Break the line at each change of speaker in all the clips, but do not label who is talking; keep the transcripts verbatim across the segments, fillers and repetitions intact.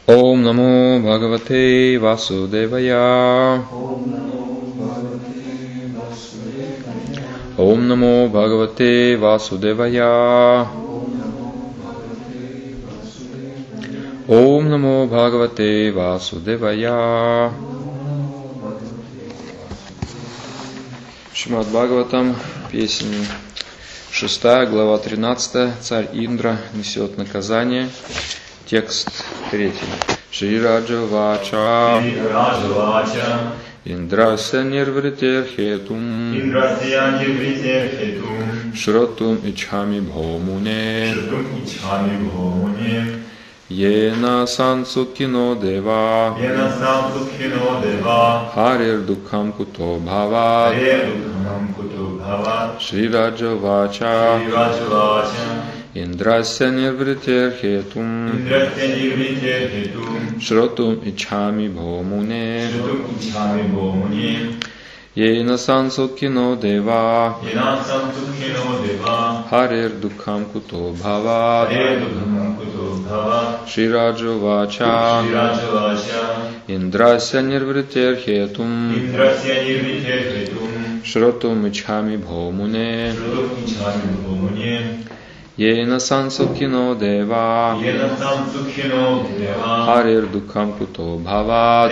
Om Namo Bhagavate Vasudevaya. Om Namo Bhagavate Vasudevaya. Om Namo Bhagavate Vasudevaya. Шримад Бхагаватам, песня шестая, глава тринадцатая. Царь Индра несет наказание. Текст третий. Шри Раджа Вача. Индрася нирвритер хетум. Шротум ичхами бхомуне. Йена сансукино дева. Харир дукхам куто бхава. Шри Раджа Вача. Индрася нирвритер хетум. Шротум ичхами бхомуне. Йена сансукино дева. Харир дукхам куто бхава. Шри Раджа Вача. Индрася нирвритер хетум. Шротум ичхами бхомуне. Йена сансукино дева. Харир дукхам куто бхава.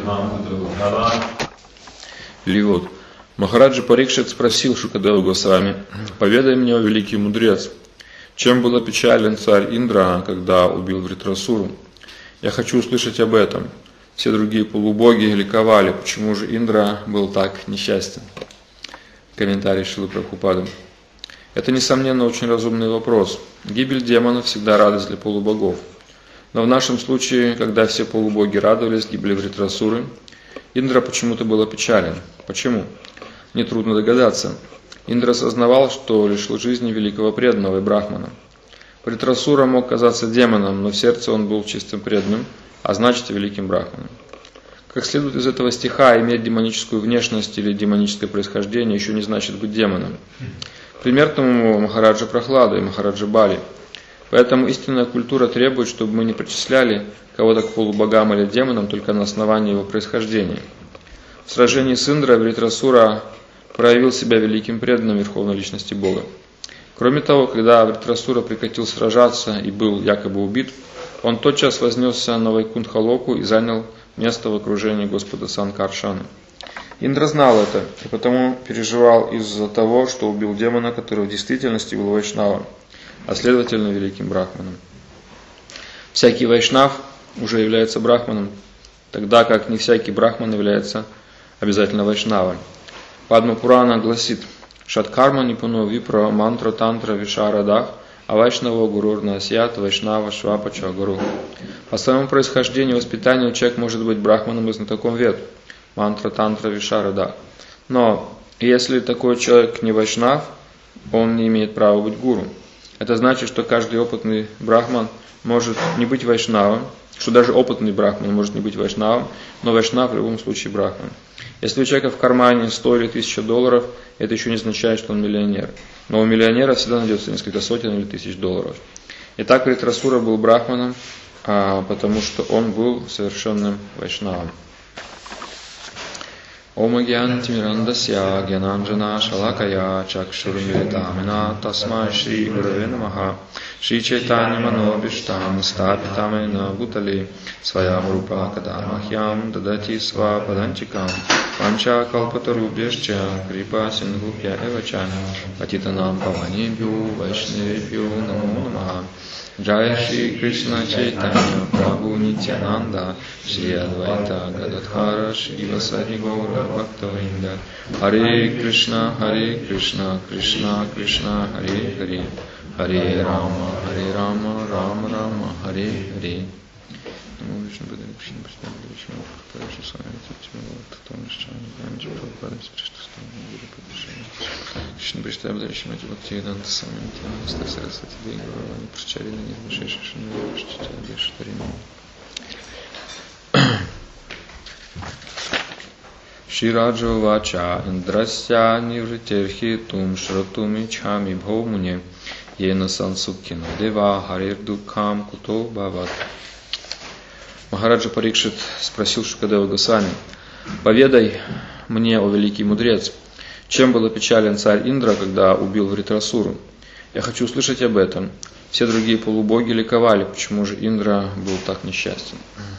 Перевод. Махараджа Парикшит спросил Шукадеву Госвами: «Поведай мне, о великий мудрец, чем был опечален царь Индра, когда убил Вритрасуру? Я хочу услышать об этом. Все другие полубоги ликовали. Почему же Индра был так несчастен?» Комментарий Шрилы Прабхупады. Это, несомненно, очень разумный вопрос. Гибель демонов всегда радость для полубогов. Но в нашем случае, когда все полубоги радовались гибели Вритрасуры, Индра почему-то был опечален. Почему? Нетрудно догадаться. Индра осознавал, что лишил жизни великого преданного и брахмана. Вритрасура мог казаться демоном, но в сердце он был чистым преданным, а значит и великим брахманом. Как следует из этого стиха, иметь демоническую внешность или демоническое происхождение еще не значит быть демоном. Пример тому Махараджа Прахлада и Махараджа Бали. Поэтому истинная культура требует, чтобы мы не причисляли кого-то к полубогам или демонам только на основании его происхождения. В сражении с Индрой Вритрасура проявил себя великим преданным Верховной Личности Бога. Кроме того, когда Вритрасура прекратил сражаться и был якобы убит, он тотчас вознесся на Вайкунтха-локу и занял место в окружении Господа Санкаршана. Индра знал это и потому переживал из-за того, что убил демона, который в действительности был вайшнавом, а следовательно великим брахманом. Всякий вайшнав уже является брахманом, тогда как не всякий брахман является обязательно вайшнавом. Падма Пурана гласит: «Шаткарма нипуно випра мантра тантра вишарадах, а вайшнаво гурурна асьят вайшнава швапача гуру». По своему происхождению и воспитанию человек может быть брахманом и знатоком вед, мантра тантра вишарадах. Но если такой человек не вайшнав, он не имеет права быть гуру. Это значит, что каждый опытный брахман может не быть вайшнавом, что даже опытный брахман может не быть вайшнавом, но вайшнав в любом случае брахман. Если у человека в кармане сто или тысяча долларов, это еще не означает, что он миллионер. Но у миллионера всегда найдется несколько сотен или тысяч долларов. Итак, Вритрасура был брахманом, потому что он был совершенным вайшнавом. Om Gyantimirandasya Gyananjana Shalakaya Chakshurmilitamina Tasmai Shri Gurave Namaha Shri Chaitanya Manobishtam Sthapitamena Bhutale Svayam Rupa Kadamahyam Dadati Sva Padanchikam Pancha Kalpatarubhyascha Kripa Sindhubhya Evacha Patitanam Pavanebhyo Vaishnavebhyo Namo Namaha Jaya Shri Krishna Chaitanya Prabhu Nityananda Shri Advaita Gadadhara Shri Vasari Gaura Bhaktavinda Hare Krishna Hare Krishna Krishna Krishna Hare Hare Hare Rama Hare Rama Rama Rama Hare Hare Namo Vishnu Padre Krishna Prasthana Vishnu Prasthana Swami Titya Tattam Shani Ganji Prabhupada Krishna Stana Guru Padre Krishna Prasthana Vishnu Bhaktivedanta Swami Nityananda Saraswati Devi Gauravani Pracharina Nirvashesha Shri Vashtita Deshtarina Shri Raja Vacha Indrasya Nivritirhi Tum Shratumi Chami Bhomune Yena Sansukino Deva Harir Dukham Kuto Bhavat. Махараджа Парикшит спросил Шукадева Госвами: «Поведай мне, о великий мудрец, чем был опечален царь Индра, когда убил Вритрасуру? Я хочу услышать об этом. Все другие полубоги ликовали, почему же Индра был так несчастен?»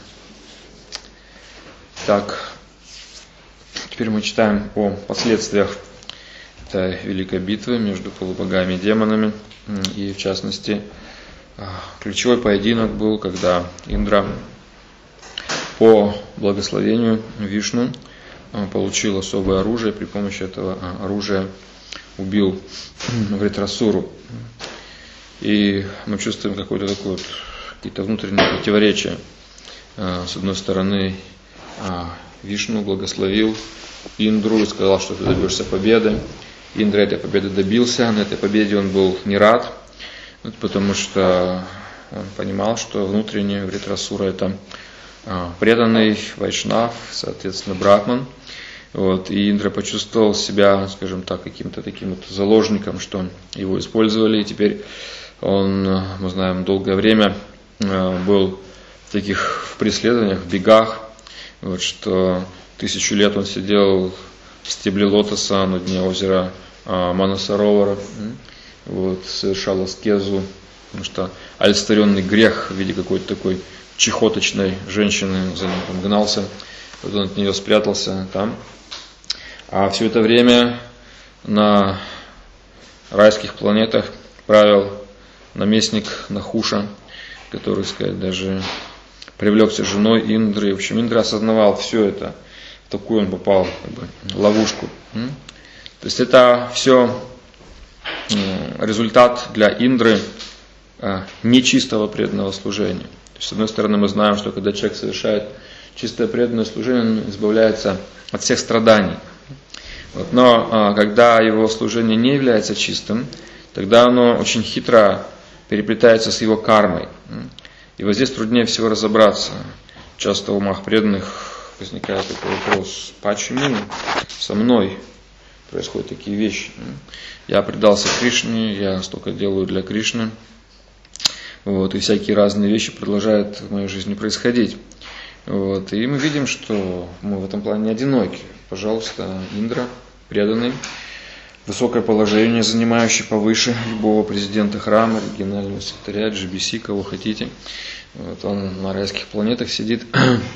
Так, теперь мы читаем о последствиях этой великой битвы между полубогами и демонами. И в частности, ключевой поединок был, когда Индра по благословению Вишну получил особое оружие, при помощи этого оружия убил Вритрасуру. И мы чувствуем какое-то такое вот, какие-то внутренние противоречия. С одной стороны, Вишну благословил Индру и сказал, что ты добьешься победы. Индра этой победы добился, на этой победе он был не рад, потому что он понимал, что внутренне Вритрасура это преданный вайшнав, соответственно, брахман. Вот, и Индра почувствовал себя, скажем так, каким-то таким вот заложником, что его использовали, и теперь он, мы знаем, долгое время был в таких в преследованиях, в бегах, вот, что тысячу лет он сидел в стебле лотоса на дне озера Манасаровара, вот, совершал аскезу, потому что олицетворенный грех в виде какой-то такой чехоточной женщины за ним там гнался, вот он от нее спрятался там. А все это время на райских планетах правил наместник Нахуша, который, сказать, даже привлекся женой Индры. В общем, Индра осознавал все это, в такую он попал как бы, ловушку. То есть это все результат для Индры нечистого преданного служения. То есть, с одной стороны, мы знаем, что когда человек совершает чистое преданное служение, он избавляется от всех страданий. Вот. Но когда его служение не является чистым, тогда оно очень хитро переплетается с его кармой. И вот здесь труднее всего разобраться. Часто в умах преданных возникает такой вопрос: почему со мной происходят такие вещи? Я предался Кришне, я столько делаю для Кришны, вот, и всякие разные вещи продолжают в моей жизни происходить. Вот, и мы видим, что мы в этом плане не одиноки. Пожалуйста, Индра, преданный, высокое положение, занимающий повыше любого президента храма, регионального секретаря, джи би си, кого хотите. Вот, он на райских планетах сидит.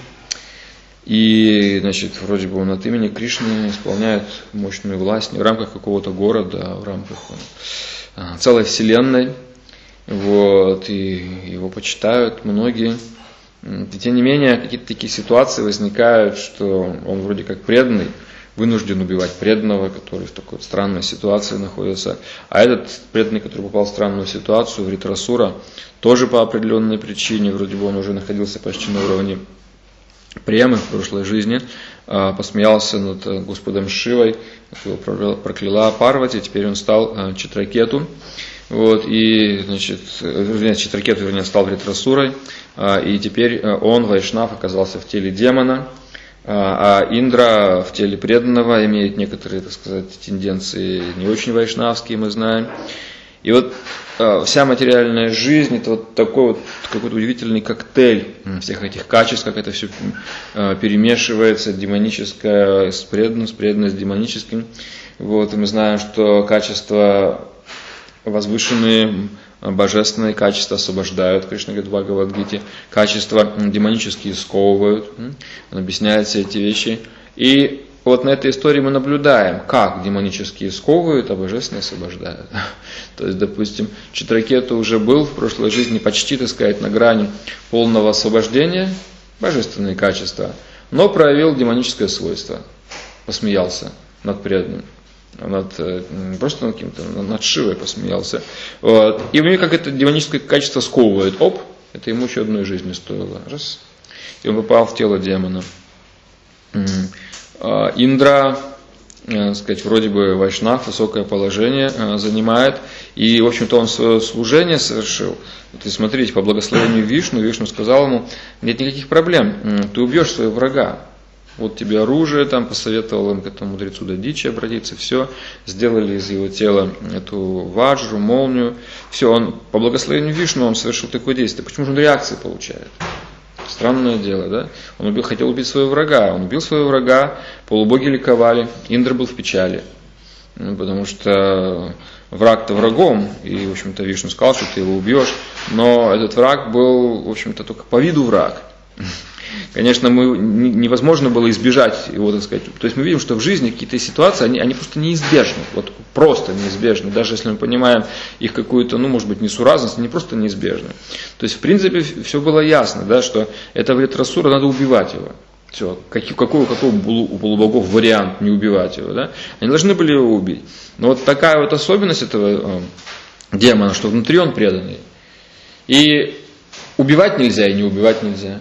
И, значит, вроде бы он от имени Кришны исполняет мощную власть не в рамках какого-то города, а в рамках целой вселенной. Вот, и его почитают многие. И тем не менее, какие-то такие ситуации возникают, что он вроде как преданный, вынужден убивать преданного, который в такой странной ситуации находится. А этот преданный, который попал в странную ситуацию, Вритрасура, тоже по определенной причине, вроде бы он уже находился почти на уровне премы в прошлой жизни, посмеялся над Господом Шивой, его прокляла Парвати, теперь он стал Читракету. Вот, и, значит, вернее, Читракету, вернее, стал Вритрасурой, и теперь он, вайшнав, оказался в теле демона, а Индра в теле преданного имеет некоторые, так сказать, тенденции не очень вайшнавские, мы знаем. И вот вся материальная жизнь — это вот такой вот какой-то удивительный коктейль всех этих качеств, как это все перемешивается, демоническое с преданным, с преданным с демоническим. Вот, и мы знаем, что качества возвышенные, божественные качества освобождают, Кришна говорит в Бхагавад-гите, качества демонические сковывают, он объясняет все эти вещи. И вот на этой истории мы наблюдаем, как демонические сковывают, а божественные освобождают. То есть, допустим, Читракету уже был в прошлой жизни почти, так сказать, на грани полного освобождения, божественные качества, но проявил демоническое свойство, посмеялся над преданным. Над, просто над каким-то, над Шивой посмеялся. Вот. И у него как это демоническое качество сковывает. Оп, это ему еще одной жизни стоило. Раз. И он попал в тело демона. Индра, так сказать, вроде бы вайшнав, высокое положение занимает. И, в общем-то, он свое служение совершил. Вот, и смотрите, по благословению Вишну, Вишну сказал ему: нет никаких проблем, ты убьешь своего врага. Вот тебе оружие, там, посоветовал им к этому мудрецу Дадичи обратиться, все, сделали из его тела эту ваджру, молнию, все, он, по благословению Вишну, он совершил такое действие. Почему же он реакции получает? Странное дело, да? Он убил, хотел убить своего врага. Он убил своего врага, полубоги ликовали, Индра был в печали. Потому что враг-то врагом, и, в общем-то, Вишну сказал, что ты его убьешь, но этот враг был, в общем-то, только по виду враг. Конечно, мы, невозможно было избежать его, так сказать. То есть мы видим, что в жизни какие-то ситуации, они, они просто неизбежны. Вот просто неизбежны. Даже если мы понимаем их какую-то, ну, может быть, несуразность, они просто неизбежны. То есть, в принципе, все было ясно, да, что этого Вритрасура надо убивать его. Все, какой, какой, какой у полубогов вариант не убивать его, да? Они должны были его убить. Но вот такая вот особенность этого э, демона, что внутри он преданный. И убивать нельзя, и не убивать нельзя.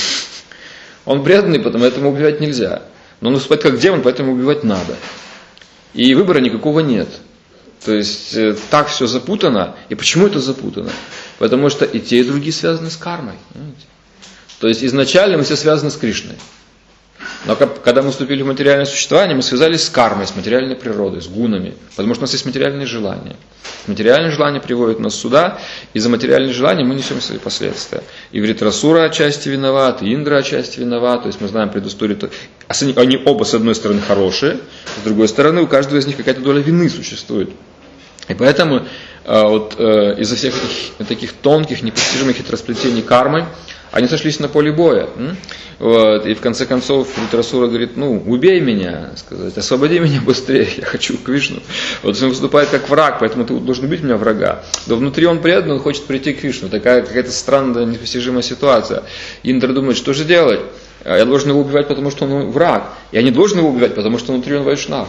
Он преданный, поэтому убивать нельзя. Но он выступает как демон, поэтому убивать надо. И выбора никакого нет. То есть э, так все запутано. И почему это запутано? Потому что и те, и другие связаны с кармой. Понимаете? То есть изначально мы все связаны с Кришной. Но когда мы вступили в материальное существование, мы связались с кармой, с материальной природой, с гунами. Потому что у нас есть материальные желания. Материальные желания приводят нас сюда, и за материальные желания мы несем свои последствия. И Вритрасура отчасти виноват, и Индра отчасти виноват. То есть мы знаем предысторию. Они оба, с одной стороны, хорошие, с другой стороны, у каждого из них какая-то доля вины существует. И поэтому вот, из-за всех этих таких тонких, непостижимых хитросплетений кармы, они сошлись на поле боя. Вот, и в конце концов Вритрасура говорит, ну, убей меня, сказать, освободи меня быстрее, я хочу к Вишну. Вот он выступает как враг, поэтому ты должен убить меня, врага. Но внутри он предан, он хочет прийти к Вишну. Такая какая-то странная, непостижимая ситуация. Индра думает, что же делать? Я должен его убивать, потому что он враг. Я не должен его убивать, потому что внутри он вайшнав.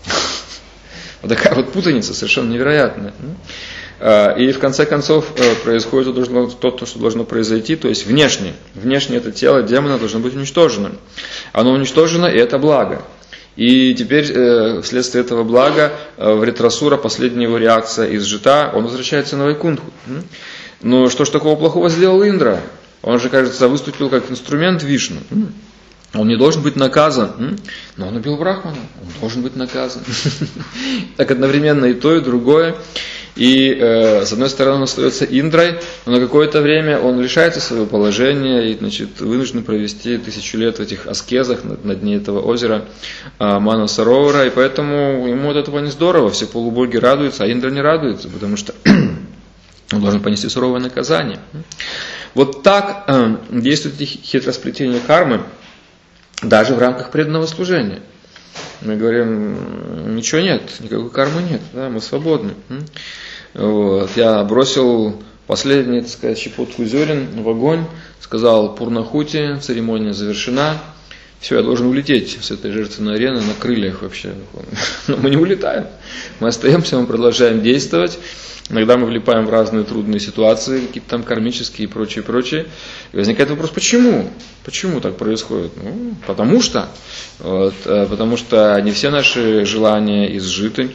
Вот такая вот путаница совершенно невероятная. И в конце концов происходит то, что должно произойти, то есть внешне. Внешне это тело демона должно быть уничтожено. Оно уничтожено, и это благо. И теперь вследствие этого блага Вритрасура, последняя его реакция изжита, он возвращается на Вайкунтху. Но что ж такого плохого сделал Индра? Он же, кажется, выступил как инструмент Вишну. Он не должен быть наказан, но он убил Брахмана, он должен быть наказан. Так одновременно и то, и другое. И э, с одной стороны он остается Индрой, но на какое-то время он лишается своего положения и, значит, вынужден провести тысячу лет в этих аскезах на, на дне этого озера э, Манасаровара, и поэтому ему от этого не здорово, все полубоги радуются, а Индра не радуется, потому что он должен понести суровое наказание. Вот так э, действуют эти хитросплетения кармы, даже в рамках преданного служения. Мы говорим, ничего нет, никакой кармы нет, да, мы свободны. Вот. Я бросил последний, так сказать, щепотку зерен в огонь, сказал Пурнахути, церемония завершена, все, я должен улететь с этой жертвенной арены на крыльях вообще. Но мы не улетаем, мы остаемся, мы продолжаем действовать. Иногда мы влипаем в разные трудные ситуации, какие-то там кармические и прочее, прочее. И возникает вопрос, почему? Почему так происходит? Ну, потому что. Вот, потому что не все наши желания изжиты.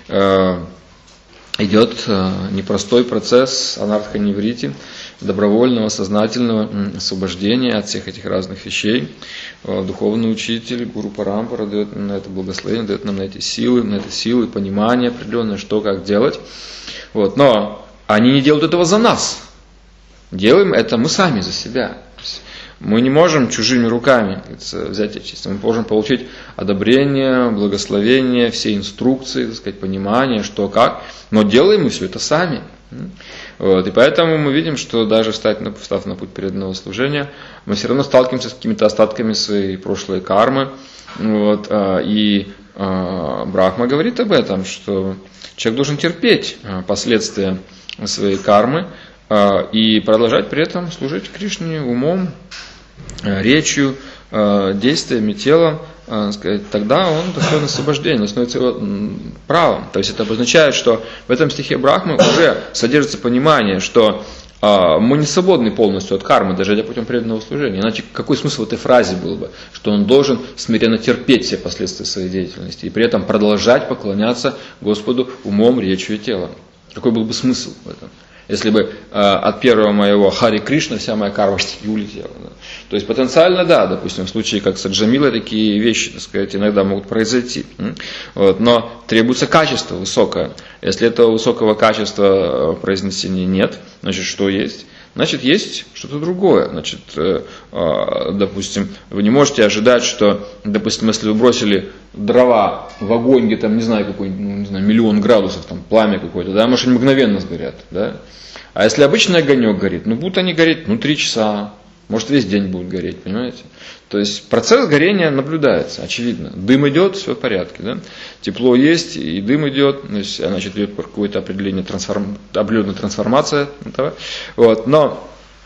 Идет непростой процесс анартха-неврити, добровольного, сознательного освобождения от всех этих разных вещей. Духовный учитель, гуру Парампара дает нам на это благословение, дает нам на эти силы, на это силы, понимание определенное, что, как делать. Вот, но они не делают этого за нас. Делаем это мы сами за себя. Мы не можем чужими руками взять очистить. Мы можем получить одобрение, благословение, все инструкции, так сказать, понимание, что, как. Но делаем мы все это сами. Вот, и поэтому мы видим, что даже встав на, встав на путь преданного служения, мы все равно сталкиваемся с какими-то остатками своей прошлой кармы. Вот, и Брахма говорит об этом, что человек должен терпеть последствия своей кармы и продолжать при этом служить Кришне умом, речью, действиями, телом. Тогда он достоин освобождения, становится его правом. То есть это обозначает, что в этом стихе Брахмы уже содержится понимание, что мы не свободны полностью от кармы, даже идя путем преданного служения. Иначе какой смысл в этой фразе был бы? Что он должен смиренно терпеть все последствия своей деятельности и при этом продолжать поклоняться Господу умом, речью и телом. Какой был бы смысл в этом? Если бы э, от первого моего Хари Кришна вся моя карма и улетела. Да. То есть потенциально, да, допустим, в случае как с Аджамилой такие вещи, так сказать, иногда могут произойти. Вот, но требуется качество высокое. Если этого высокого качества произнесения нет, значит, что есть? значит, есть что-то другое. Значит, допустим, вы не можете ожидать, что, допустим, если вы бросили дрова в огонь, где там, не знаю, какой, ну, не знаю, миллион градусов, там, пламя какое-то, да, может, они мгновенно сгорят, да. А если обычный огонек горит, ну, будут они гореть, ну, три часа, может, весь день будут гореть, понимаете? То есть процесс горения наблюдается, очевидно. Дым идет, все в порядке, да? Тепло есть, и дым идет, то есть, значит, идет какое-то определение, трансформ... определенная трансформация этого. Вот. Но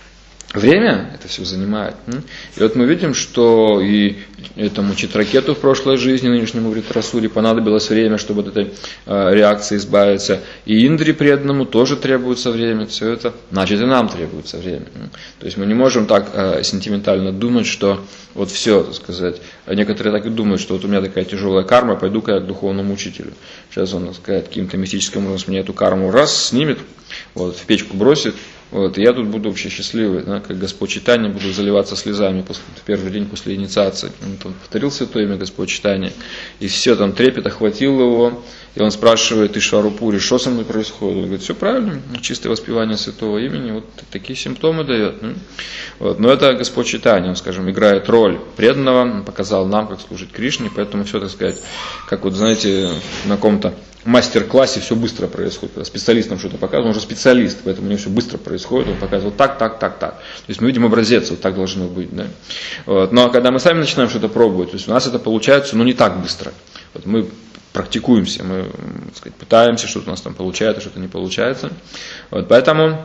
время это все занимает. И вот мы видим, что и этому Читракету в прошлой жизни, нынешнему Вритрасуре, понадобилось время, чтобы от этой э, реакции избавиться. И Индре преданному тоже требуется время. Все это, значит, и нам требуется время. То есть мы не можем так э, сентиментально думать, что вот все, так сказать. Некоторые так и думают, что вот у меня такая тяжелая карма, пойду-ка я к духовному учителю. Сейчас он, так сказать, каким-то мистическим образом мне эту карму раз снимет, вот, в печку бросит. Вот, и я тут буду вообще счастливый, да, как Господь Чайтанья, буду заливаться слезами после, в первый день после инициации. Он там повторил святое имя Господь Чайтанья, и все, там трепет охватил его, и он спрашивает Ишварупури, что со мной происходит? Он говорит, все правильно, чистое воспевание святого имени, вот такие симптомы дает. Вот, но это Господь Чайтанья, он, скажем, играет роль преданного, он показал нам, как служить Кришне, поэтому все, так сказать, как вот, знаете, на каком-то мастер-классе все быстро происходит. Когда специалистам что-то показывает, он же специалист, поэтому у него все быстро происходит, он показывает вот так, так, так, так. То есть мы видим образец, вот так должно быть. Да? Вот. Но когда мы сами начинаем что-то пробовать, то есть у нас это получается, но не так быстро. Вот мы практикуемся, мы, так сказать, пытаемся, что-то у нас там получается, что-то не получается. Вот. Поэтому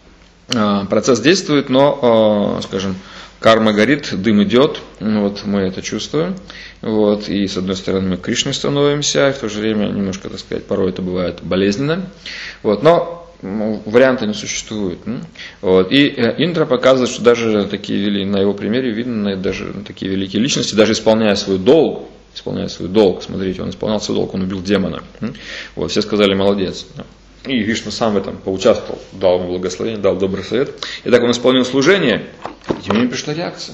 э, процесс действует, но, э, скажем, карма горит, дым идет, вот мы это чувствуем. Вот, и с одной стороны мы к Кришне становимся, и в то же время немножко, так сказать, порой это бывает болезненно. Вот, но варианта не существует. Вот, и Индра показывает, что даже такие, на его примере видно, даже такие великие личности, даже исполняя свой долг, исполняя свой долг, смотрите, он исполнял свой долг, он убил демона. Вот, все сказали молодец. И Вишну сам в этом поучаствовал, дал ему благословение, дал добрый совет. И так он исполнил служение, и у него пришла реакция.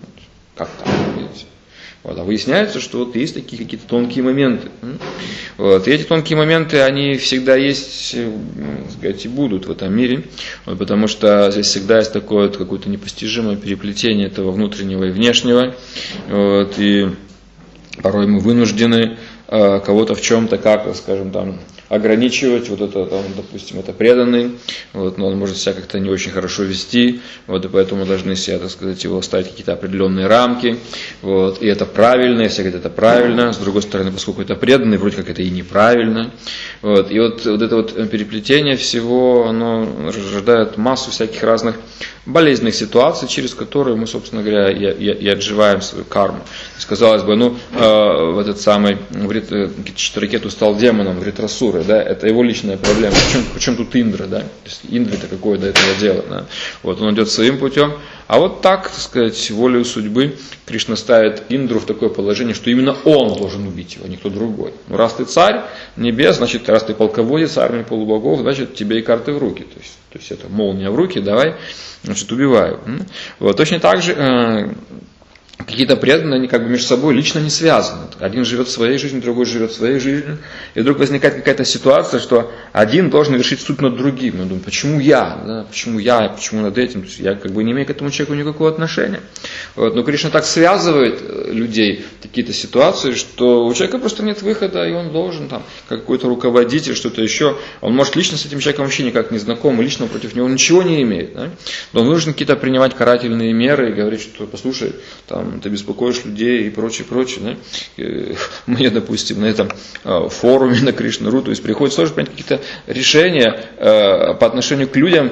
Как так, видите? Вот, а выясняется, что вот есть такие какие-то тонкие моменты. Вот, и эти тонкие моменты, они всегда есть, так сказать, и будут в этом мире. Вот, потому что здесь всегда есть такое вот какое-то непостижимое переплетение этого внутреннего и внешнего. Вот, и порой мы вынуждены э, кого-то в чем-то, как, скажем, там, ограничивать, вот это, там, допустим, это преданный, вот, но он может себя как-то не очень хорошо вести, вот, и поэтому мы должны себе, так сказать, его ставить какие-то определенные рамки, вот, и это правильно, и все говорят, это правильно, с другой стороны, поскольку это преданный, вроде как это и неправильно, вот, и вот, вот это вот переплетение всего, оно рождает массу всяких разных болезненных ситуаций, через которые мы, собственно говоря, и, и, и отживаем свою карму. То есть, казалось бы, ну, э, в этот самый Читракету стал демоном, Вритрасурой, да, это его личная проблема. Причем, причем тут Индра, да, то есть Индре-то какое до этого дело, да. Вот он идет своим путем, а вот так, так сказать, волею судьбы Кришна ставит Индру в такое положение, что именно он должен убить его, а не кто другой. Ну, раз ты царь небес, значит, раз ты полководец армии полубогов, значит, тебе и карты в руки, то есть, то есть это молния в руки, давай, значит, убиваю. Вот, точно так же э, какие-то преданные, они как бы между собой лично не связаны. Один живет своей жизнью, другой живет своей жизнью. И вдруг возникает какая-то ситуация, что один должен решить суд над другим. Он думает, почему я? Да? Почему я? Почему над этим? То есть я как бы не имею к этому человеку никакого отношения. Вот. Но Кришна так связывает людей в какие-то ситуации, что у человека просто нет выхода, и он должен, там, как какой-то руководитель, что-то еще. Он может лично с этим человеком вообще никак не знаком, и лично против него ничего не имеет. Да? Но он нужно какие-то принимать карательные меры и говорить, что послушай, там, ты беспокоишь людей и прочее, прочее. Да? Мне, допустим, на этом форуме на Кришна.ру, то есть приходится тоже принять какие-то решения по отношению к людям.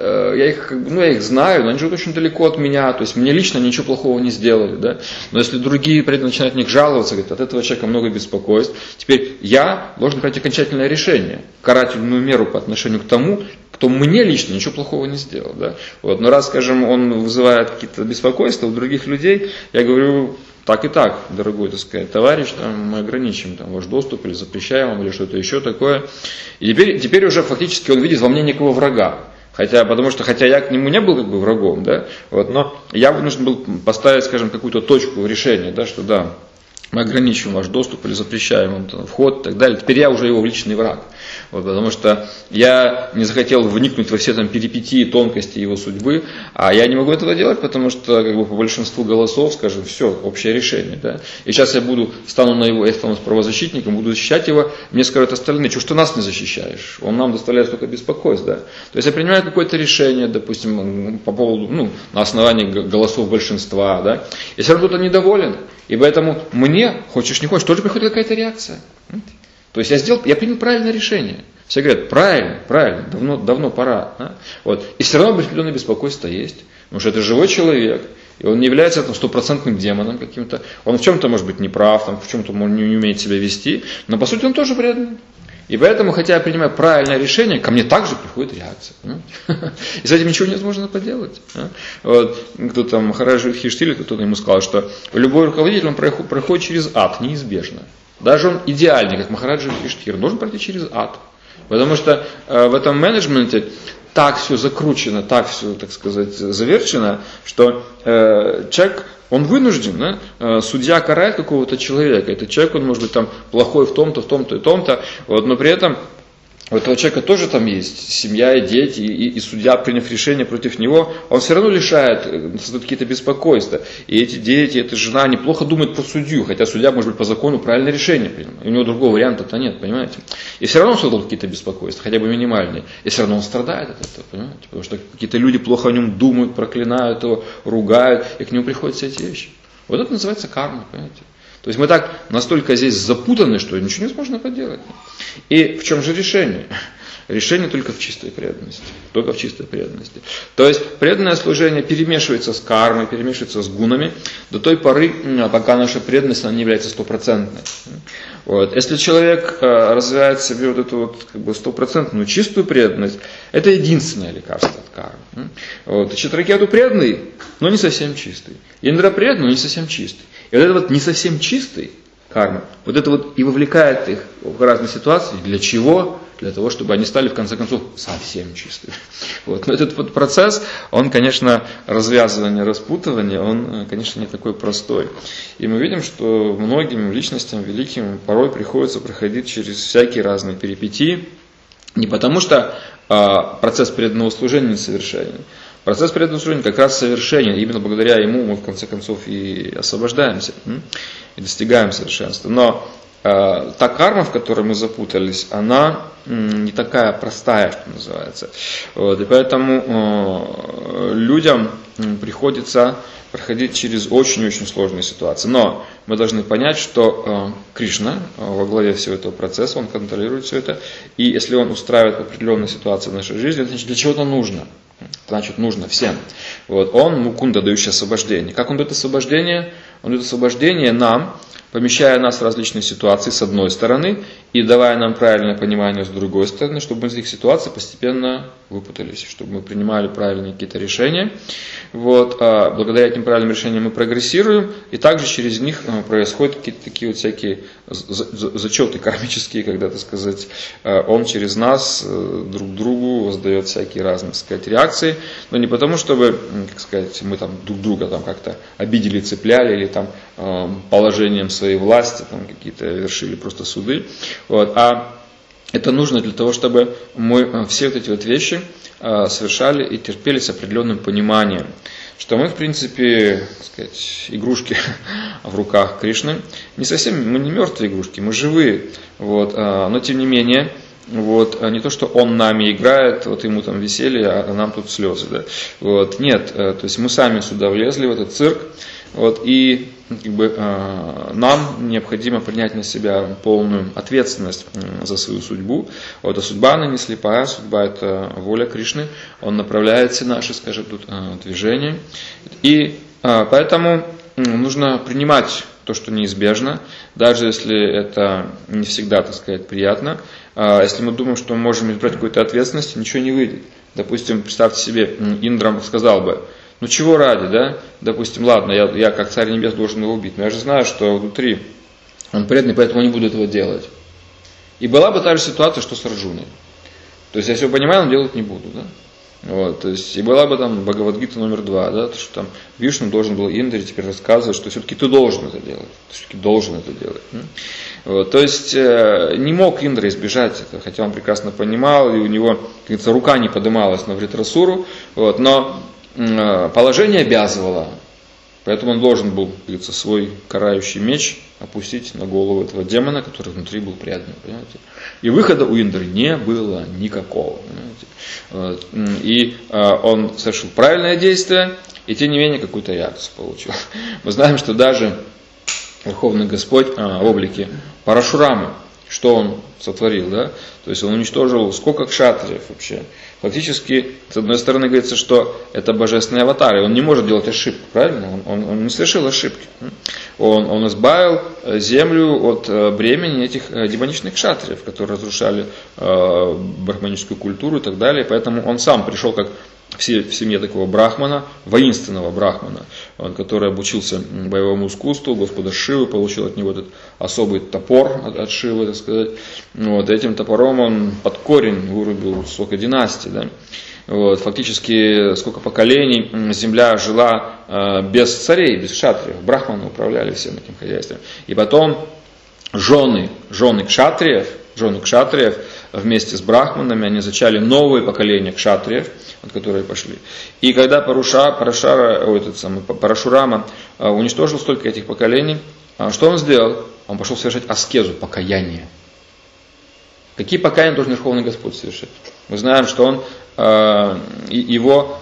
Я их, ну, я их знаю, но они живут очень далеко от меня, то есть мне лично ничего плохого не сделали, да? Но если другие при этом начинают на них жаловаться, говорят, от этого человека много беспокойств, теперь я должен принять окончательное решение, карательную меру по отношению к тому, кто мне лично ничего плохого не сделал, да? Вот. Но раз, скажем, он вызывает какие-то беспокойства у других людей, я говорю, так и так, дорогой, так сказать, товарищ, там, мы ограничим там, ваш доступ или запрещаем вам, или что-то еще такое. И теперь, теперь уже фактически он видит во мне некого врага. Хотя, потому что, хотя я к нему не был как бы врагом, да, вот, но я вынужден был поставить, скажем, какую-то точку решения, да, что да, мы ограничиваем ваш доступ или запрещаем вам там вход и так далее. Теперь я уже его личный враг. Вот, потому что я не захотел вникнуть во все там перипетии, тонкости его судьбы, а я не могу этого делать, потому что как бы, по большинству голосов, скажем, все, общее решение. Да? И сейчас я буду, стану на его, я стану правозащитником, буду защищать его, мне скажут остальные, что ж ты нас не защищаешь? Он нам доставляет столько беспокойств. Да? То есть я принимаю какое-то решение, допустим, по поводу, ну, на основании голосов большинства, да? И все равно кто-то недоволен. И поэтому мне, хочешь не хочешь, тоже приходит какая-то реакция. То есть я сделал, я принял правильное решение. Все говорят, правильно, правильно, давно, давно пора. Да? Вот. И все равно определенное беспокойство есть. Потому что это живой человек. И он не является там, стопроцентным демоном каким-то. Он в чем-то может быть неправ, там, в чем-то он не, не умеет себя вести. Но по сути он тоже преданный. И поэтому, хотя я принимаю правильное решение, ко мне также приходит реакция. И с этим ничего невозможно поделать. Вот. Кто-то, Махарадж Юдхиштхира, кто-то ему сказал, что любой руководитель, он проходит через ад, неизбежно. Даже он идеальный, как Махарадж Юдхиштхира, должен пройти через ад. Потому что э, в этом менеджменте так все закручено, так все, так сказать, заверчено, что э, человек, он вынужден, да? э, судья карает какого-то человека, этот человек, он может быть там плохой в том-то, в том-то и том-то, вот, но при этом у этого человека тоже там есть семья и дети, и, и судья, приняв решение против него, он все равно лишает, создает какие-то беспокойства. И эти дети, эта жена неплохо думают про судью, хотя судья, может быть, по закону правильное решение принял. И у него другого варианта-то нет, понимаете? И все равно он создал какие-то беспокойства, хотя бы минимальные. И все равно он страдает от этого, понимаете? Потому что какие-то люди плохо о нем думают, проклинают его, ругают, и к нему приходят все эти вещи. Вот это называется карма, понимаете? То есть мы так настолько здесь запутаны, что ничего невозможно поделать. И в чем же решение? Решение только в чистой преданности. Только в чистой преданности. То есть преданное служение перемешивается с кармой, перемешивается с гунами до той поры, пока наша преданность она не является стопроцентной. Вот. Если человек развивает в себе вот эту вот, как бы, стопроцентную чистую преданность, это единственное лекарство от кармы. Вот. И Читракету преданный, но не совсем чистый. Индра преданный, но не совсем чистый. И вот это вот не совсем чистый карма, вот это вот и вовлекает их в разные ситуации. Для чего? Для того, чтобы они стали, в конце концов, совсем чистыми. Вот. Но этот вот процесс, он, конечно, развязывание, распутывание, он, конечно, не такой простой. И мы видим, что многим личностям великим порой приходится проходить через всякие разные перипетии, не потому что а, процесс преданного служения несовершенен. Процесс преданного служения как раз совершенен. Именно благодаря ему мы, в конце концов, и освобождаемся, и достигаем совершенства. Но э, та карма, в которой мы запутались, она м, не такая простая, что называется. Вот, и поэтому э, людям приходится проходить через очень-очень сложные ситуации. Но мы должны понять, что э, Кришна э, во главе всего этого процесса, он контролирует все это. И если он устраивает определенные ситуации в нашей жизни, это значит, для чего-то нужно. Значит, нужно всем. Вот. Он мукунда, дающий освобождение. Как он дает освобождение? Он дает освобождение нам, помещая нас в различные ситуации с одной стороны и давая нам правильное понимание с другой стороны, чтобы мы из этих ситуаций постепенно выпутались, чтобы мы принимали правильные какие-то решения. Вот. А благодаря этим правильным решениям мы прогрессируем, и также через них происходят какие-то такие вот всякие зачеты кармические, когда, так сказать, он через нас друг другу воздает всякие разные, так сказать, реакции, но не потому, чтобы, как сказать, мы там друг друга там как-то обидели, цепляли, или там положением своей власти там какие-то вершили просто суды, вот, а это нужно для того, чтобы мы все вот эти вот вещи совершали и терпели с определенным пониманием, что мы, в принципе, так сказать, игрушки в руках Кришны. Не совсем, мы не мертвые игрушки, мы живые, вот, но тем не менее, вот, не то, что он нами играет, вот ему там веселье, а нам тут слезы. Да? Вот, нет, то есть мы сами сюда влезли, в этот цирк, вот, и как бы, э, нам необходимо принять на себя полную ответственность за свою судьбу. Вот, а судьба, она не слепая, судьба – это воля Кришны, он направляет все наши, скажем, тут, движения. И э, поэтому нужно принимать то, что неизбежно, даже если это не всегда, так сказать, приятно. Э, если мы думаем, что мы можем избрать какую-то ответственность, ничего не выйдет. Допустим, представьте себе, Индра сказал бы: ну чего ради, да? Допустим, ладно, я, я как царь небес должен его убить, но я же знаю, что внутри он преданный, поэтому не буду этого делать. И была бы та же ситуация, что с Арджуной. То есть я все понимаю, но делать не буду, да? Вот, то есть, и была бы там Бхагавад-гита номер два, да, то, что там Вишну должен был Индре теперь рассказывать, что все-таки ты должен это делать, ты все-таки должен это делать. Вот, то есть, не мог Индра избежать этого, хотя он прекрасно понимал, и у него, как говорится, рука не поднималась на Вритрасуру, вот, но положение обязывало, поэтому он должен был, как говорится, свой карающий меч опустить на голову этого демона, который внутри был предан, понимаете. И выхода у Индры не было никакого. Понимаете? И он совершил правильное действие, и тем не менее какую-то реакцию получил. Мы знаем, что даже Верховный Господь а, в облике Парашурамы, что он сотворил, да? То есть он уничтожил сколько кшатриев вообще. Фактически, с одной стороны, говорится, что это божественный аватар, и он не может делать ошибку, правильно? Он, он, он не совершил ошибки. Он, он избавил землю от бремени этих демоничных кшатриев, которые разрушали э, брахманическую культуру и так далее. Поэтому он сам пришел как в семье такого брахмана, воинственного брахмана, он, который обучился боевому искусству Господа Шивы, получил от него этот особый топор от, от Шивы, так сказать. Вот, этим топором он под корень вырубил сколько династий. Да? Вот, фактически сколько поколений земля жила э, без царей, без кшатриев. Брахманы управляли всем этим хозяйством. И потом жены, жены кшатриев, жены кшатриев вместе с брахманами, они зачали новые поколения кшатриев, от которые пошли. И когда Паруша, Парашара, ой, этот самый, Парашурама уничтожил столько этих поколений, что он сделал? Он пошел совершать аскезу, покаяние. Какие покаяния должен Верховный Господь совершить? Мы знаем, что он, его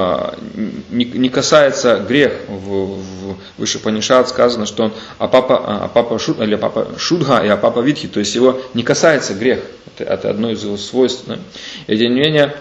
не касается грех. В выше Панишат сказано, что он апапа, апапа, шудга, или апапа шудга и апапа витхи, то есть его не касается грех. Это, это одно из его свойств. Да? И тем не менее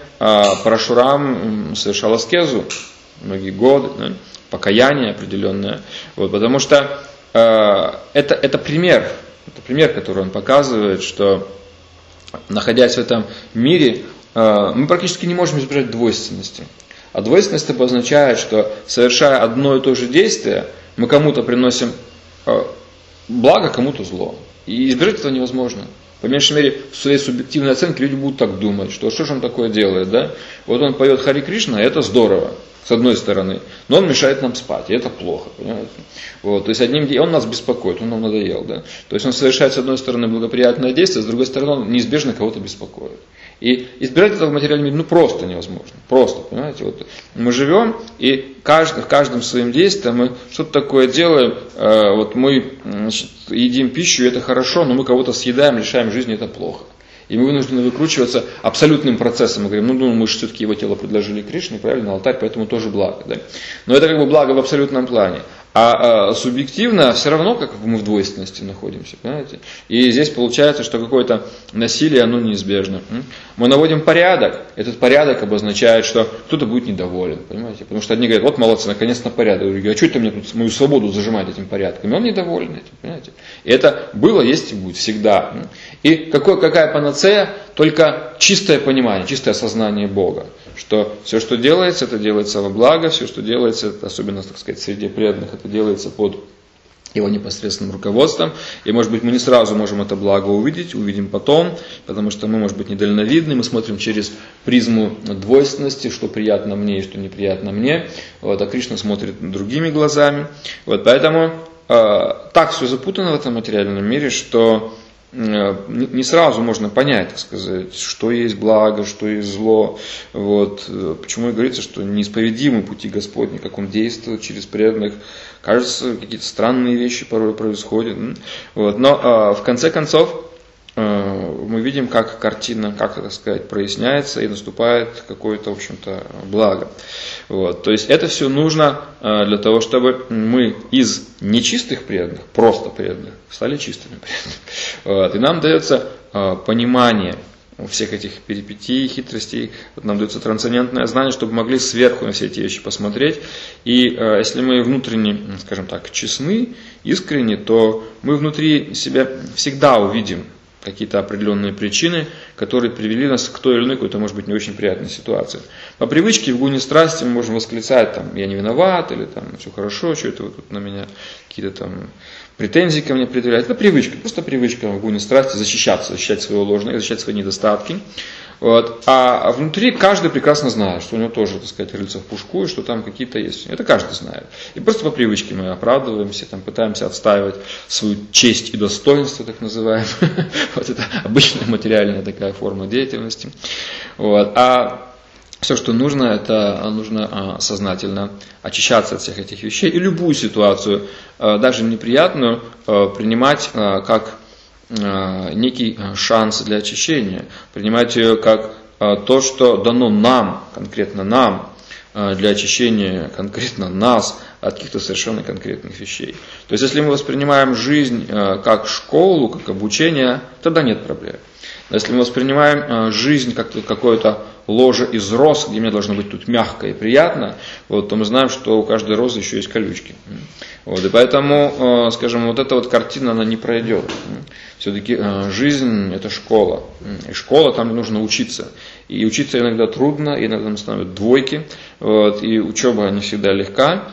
Парашурам совершал аскезу многие годы, да? Покаяние определенное. Вот, потому что э, это, это пример, это пример, который он показывает, что находясь в этом мире, э, мы практически не можем избежать двойственности. А двойственность обозначает, что совершая одно и то же действие, мы кому-то приносим э, благо, кому-то зло. И избежать этого невозможно. По меньшей мере, в своей субъективной оценке люди будут так думать, что что же он такое делает, да? Вот он поет Хари Кришна, это здорово, с одной стороны, но он мешает нам спать, и это плохо, понимаете? Вот, то есть одним он нас беспокоит, он нам надоел, да? То есть он совершает с одной стороны благоприятное действие, с другой стороны он неизбежно кого-то беспокоит. И избежать этого в материальном мире ну просто невозможно. Просто, понимаете, вот мы живем, и каждый, в каждом своем действии мы что-то такое делаем, э, вот мы значит, едим пищу, и это хорошо, но мы кого-то съедаем, лишаем жизни, это плохо. И мы вынуждены выкручиваться абсолютным процессом. Мы говорим, ну, ну мы же все-таки его тело предложили Кришне, правильно, алтарь, поэтому тоже благо. Да? Но это как бы благо в абсолютном плане. А, а субъективно все равно, как мы в двойственности находимся, понимаете? И здесь получается, что какое-то насилие, оно неизбежно. Мы наводим порядок, этот порядок обозначает, что кто-то будет недоволен, понимаете? Потому что одни говорят, вот молодцы, наконец-то порядок. Другие говорят, а что ты мне тут мою свободу зажимать этим порядком? И он недоволен этим, понимаете? И это было, есть и будет всегда. И какое, какая панацея? Только чистое понимание, чистое осознание Бога. Что все, что делается, это делается во благо, все, что делается, особенно, так сказать, среди преданных, это делается под его непосредственным руководством. И, может быть, мы не сразу можем это благо увидеть, увидим потом, потому что мы, может быть, недальновидны, мы смотрим через призму двойственности, что приятно мне и что неприятно мне. Вот, а Кришна смотрит другими глазами. Вот, поэтому э, так все запутано в этом материальном мире, что не сразу можно понять, так сказать, что есть благо, что есть зло. Вот. Почему и говорится, что неисповедимы пути Господни, как Он действует через преданных. Кажется, какие-то странные вещи порой происходят. Вот. Но в конце концов мы видим, как картина, как, так сказать, проясняется и наступает какое-то, в общем-то, благо. Вот. То есть это все нужно для того, чтобы мы из нечистых преданных, просто преданных, стали чистыми преданными. Вот. И нам дается понимание всех этих перипетий, хитростей, вот нам дается трансцендентное знание, чтобы могли сверху на все эти вещи посмотреть. И э, если мы внутренне, скажем так, честны, искренне, то мы внутри себя всегда увидим какие-то определенные причины, которые привели нас к той или иной, какой-то, может быть, не очень приятной ситуации. По привычке в гуне страсти мы можем восклицать, там, я не виноват, или там, все хорошо, что это вы тут на меня какие-то там претензии ко мне предъявляют. Это привычка, просто привычка в гуне страсти защищаться, защищать свое ложное, защищать свои недостатки. Вот. А внутри каждый прекрасно знает, что у него тоже, так сказать, рыльца в пушку, и что там какие-то есть. Это каждый знает. И просто по привычке мы оправдываемся, там, пытаемся отстаивать свою честь и достоинство, так называемое. Вот это обычная материальная такая форма деятельности. Вот. А все, что нужно, это нужно сознательно очищаться от всех этих вещей и любую ситуацию, даже неприятную, принимать как некий шанс для очищения, принимать ее как то, что дано нам, конкретно нам, для очищения конкретно нас от каких-то совершенно конкретных вещей. То есть, если мы воспринимаем жизнь как школу, как обучение, тогда нет проблем. Но если мы воспринимаем жизнь как какое-то ложе из роз, где мне должно быть тут мягко и приятно, вот, то мы знаем, что у каждой розы еще есть колючки. Вот, и поэтому, скажем, вот эта вот картина, она не пройдет. Все-таки жизнь – это школа. И школа, там нужно учиться. И учиться иногда трудно, иногда нам ставят двойки. Вот, и учеба не всегда легка.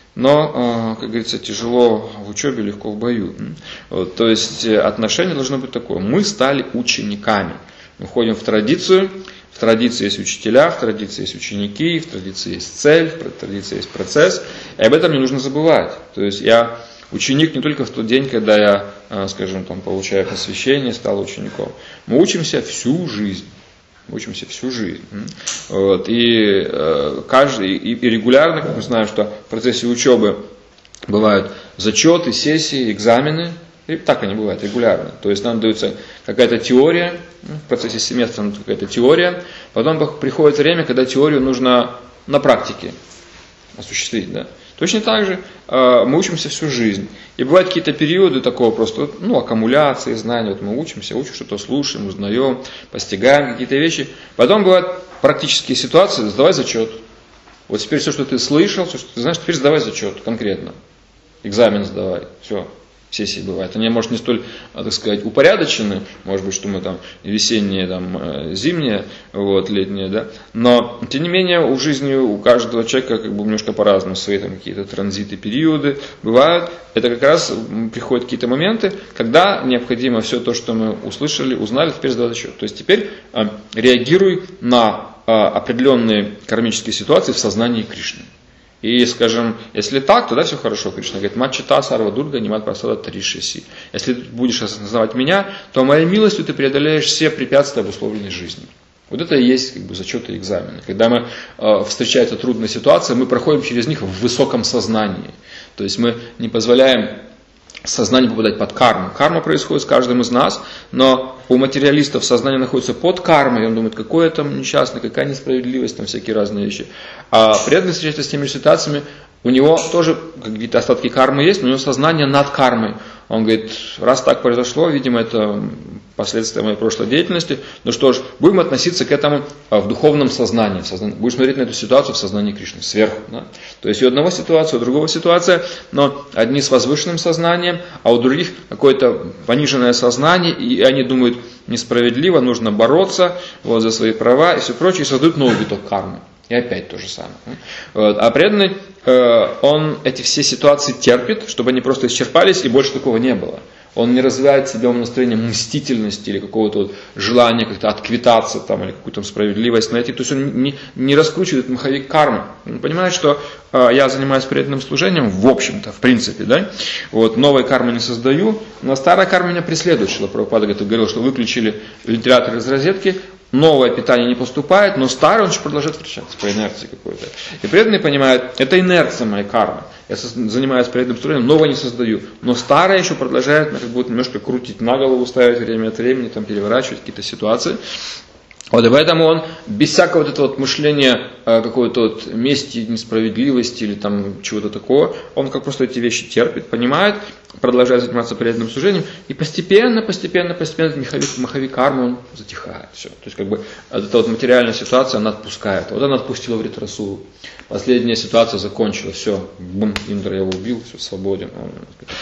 Но, как говорится, тяжело в учебе, легко в бою. Вот, то есть отношение должно быть такое. Мы стали учениками. Мы входим в традицию. В традиции есть учителя, в традиции есть ученики, в традиции есть цель, в традиции есть процесс. И об этом не нужно забывать. То есть я ученик не только в тот день, когда я, скажем, там, получаю посвящение, стал учеником. Мы учимся всю жизнь. Мы учимся всю жизнь. Вот. И, каждый, и регулярно, как мы знаем, что в процессе учебы бывают зачеты, сессии, экзамены. И так они бывают регулярно. То есть нам дается какая-то теория, в процессе семестра какая-то теория, потом приходит время, когда теорию нужно на практике осуществить. Да? Точно так же э, мы учимся всю жизнь. И бывают какие-то периоды такого просто, ну, аккумуляции знаний. Вот мы учимся, учим что-то, слушаем, узнаем, постигаем какие-то вещи. Потом бывают практические ситуации, сдавай зачет. Вот теперь все, что ты слышал, все, что ты знаешь, теперь сдавай зачет конкретно. Экзамен сдавай. Все. Сессии бывают. Они, может, не столь, так сказать, упорядочены, может быть, что мы там весенние, там, зимние, вот, летние, да, но, тем не менее, у жизни у каждого человека как бы немножко по-разному, свои там какие-то транзиты, периоды бывают. Это как раз приходят какие-то моменты, когда необходимо все то, что мы услышали, узнали, теперь сдать отчет. То есть теперь э, реагируй на э, определенные кармические ситуации в сознании Кришны. И, скажем, если так, тогда все хорошо. Кришна говорит, маччита сарва дурга нимат прасада таришиси. Если ты будешь осознавать меня, то моей милостью ты преодолеешь все препятствия обусловленной жизни. Вот это и есть как бы зачеты и экзамены. Когда мы э, встречаются трудные ситуации, мы проходим через них в высоком сознании. То есть мы не позволяем сознанию попадать под карму. Карма происходит с каждым из нас, но у материалистов сознание находится под кармой, и он думает, какое там несчастное, какая несправедливость, там всякие разные вещи. А преданный встречается с теми ситуациями, у него тоже какие-то остатки кармы есть, но у него сознание над кармой. Он говорит, раз так произошло, видимо, это последствия моей прошлой деятельности, ну что ж, будем относиться к этому в духовном сознании. В сознании. Будем смотреть на эту ситуацию в сознании Кришны, сверху. Да? То есть у одного ситуация, у другого ситуация, но одни с возвышенным сознанием, а у других какое-то пониженное сознание, и они думают, несправедливо, нужно бороться вот, за свои права и все прочее, и создают новый виток кармы. И опять то же самое. Вот. А преданный, э, он эти все ситуации терпит, чтобы они просто исчерпались, и больше такого не было. Он не развивает в себе настроение мстительности или какого-то вот желания как-то отквитаться там, или какую-то справедливость найти. То есть он не, не раскручивает маховик кармы. Он понимает, что э, я занимаюсь преданным служением, в общем-то, в принципе, да? Вот, новой кармы не создаю, но старая карма меня преследует. Шрила Прабхупада говорил, что выключили вентилятор из розетки, новое питание не поступает, но старое он еще продолжает встречаться по инерции какой-то. И преданный понимает, это инерция моей кармы. Я занимаюсь преданным служением, новое не создаю. Но старое еще продолжает, как будто немножко крутить на голову, ставить время от времени, там, переворачивать какие-то ситуации. Вот, и поэтому он без всякого вот этого вот мышления какой-то вот мести, несправедливости или там чего-то такого, он как просто эти вещи терпит, понимает, продолжает заниматься преданным служением, и постепенно, постепенно, постепенно маховик, маховик кармы он затихает. Все. То есть как бы вот эта вот материальная ситуация, она отпускает. Вот она отпустила Вритрасуру. Последняя ситуация закончилась, все, бум, Индра его убил, все, свободен. Он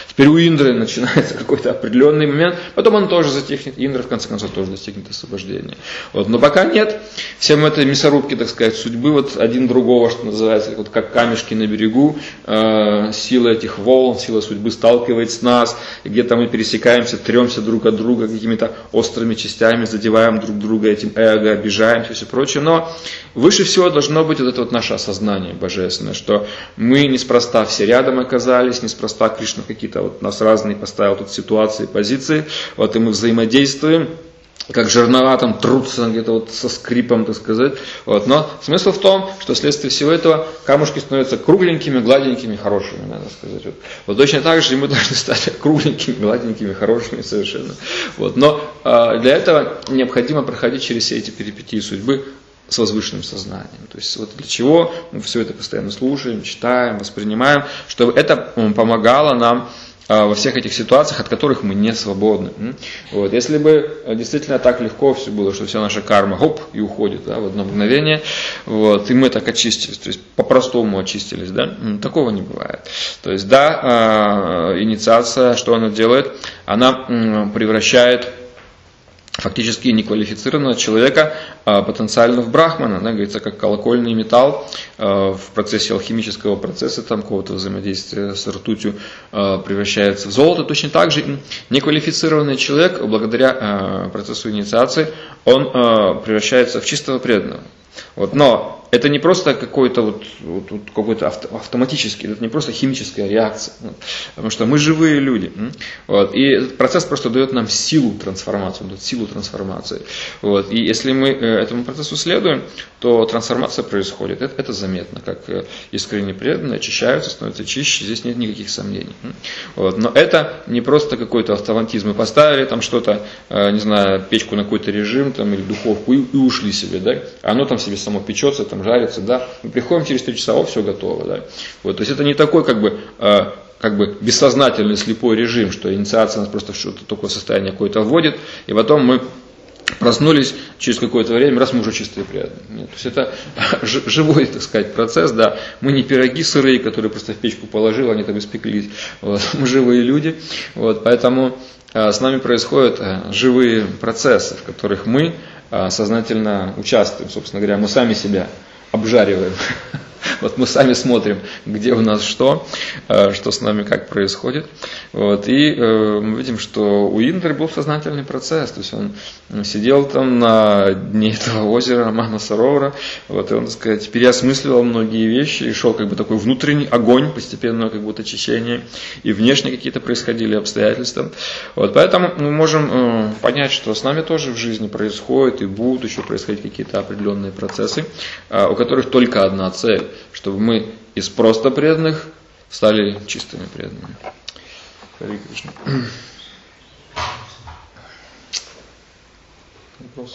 Теперь у Индры начинается какой-то определенный момент, потом он тоже затихнет, Индра в конце концов тоже достигнет освобождения. Вот. Но пока нет, все мы этой мясорубки, так сказать, судьбы, вот один другого, что называется, вот как камешки на берегу, э, сила этих волн, сила судьбы сталкивает с нас, и где-то мы пересекаемся, тремся друг от друга какими-то острыми частями, задеваем друг друга этим эго, обижаемся и все прочее. Но выше всего должно быть вот это вот наше осознание божественное, что мы неспроста все рядом оказались, неспроста Кришна какие-то вот нас разные поставил тут ситуации, позиции, вот и мы взаимодействуем, как жернова там трутся где-то вот со скрипом, так сказать. Вот. Но смысл в том, что вследствие всего этого камушки становятся кругленькими, гладенькими, хорошими, надо сказать. Вот, вот точно так же и мы должны стать кругленькими, гладенькими, хорошими совершенно. Вот. Но э, для этого необходимо проходить через все эти перипетии судьбы с возвышенным сознанием. То есть вот для чего мы все это постоянно слушаем, читаем, воспринимаем, чтобы это помогало нам во всех этих ситуациях, от которых мы не свободны. Вот. Если бы действительно так легко все было, что вся наша карма, хоп, и уходит, да, в одно мгновение, вот, и мы так очистились, то есть по-простому очистились, да, такого не бывает. То есть, да, инициация, что она делает? Она превращает фактически неквалифицированного человека а, потенциально в брахмана, да, говорится, как колокольный металл а, в процессе алхимического процесса, там какого-то взаимодействия с ртутью а, превращается в золото. Точно так же неквалифицированный человек, благодаря а, процессу инициации, он а, превращается в чистого преданного. Вот, но это не просто какой-то вот, вот, вот какой-то автоматический, это не просто химическая реакция, вот, потому что мы живые люди. Вот, и этот процесс просто дает нам силу трансформации, дает силу трансформации. Вот, и если мы этому процессу следуем, то трансформация происходит. Это, это заметно, как искренне преданные очищаются, становятся чище, здесь нет никаких сомнений. Вот, но это не просто какой-то автоматизм. Мы поставили там что-то, не знаю, печку на какой-то режим там, или духовку и, и ушли себе, да? Оно там себе само печется, там жарится, да, мы приходим через три часа, о, все готово, да. Вот, то есть это не такой как бы, э, как бы бессознательный слепой режим, что инициация нас просто в что-то такое состояние какое-то вводит, и потом мы проснулись через какое-то время, раз мы уже чистые преданные. Нет, то есть это живой, так сказать, процесс, да. Мы не пироги сырые, которые просто в печку положил, они там испеклись. Вот. Мы живые люди, вот, поэтому э, с нами происходят э, живые процессы, в которых мы э, сознательно участвуем, собственно говоря, мы сами себя обжариваем. Вот мы сами смотрим, где у нас что, что с нами как происходит. Вот, и э, мы видим, что у Индры был сознательный процесс. То есть он сидел там на дне этого озера Манасаровара, вот, и он, так сказать, переосмысливал многие вещи, и шел как бы такой внутренний огонь, постепенное как будто очищение, и внешне какие-то происходили обстоятельства. Вот, поэтому мы можем э, понять, что с нами тоже в жизни происходит, и будут еще происходить какие-то определенные процессы, э, у которых только одна цель, чтобы мы из просто преданных стали чистыми преданными. Харе Кришна. Вопрос?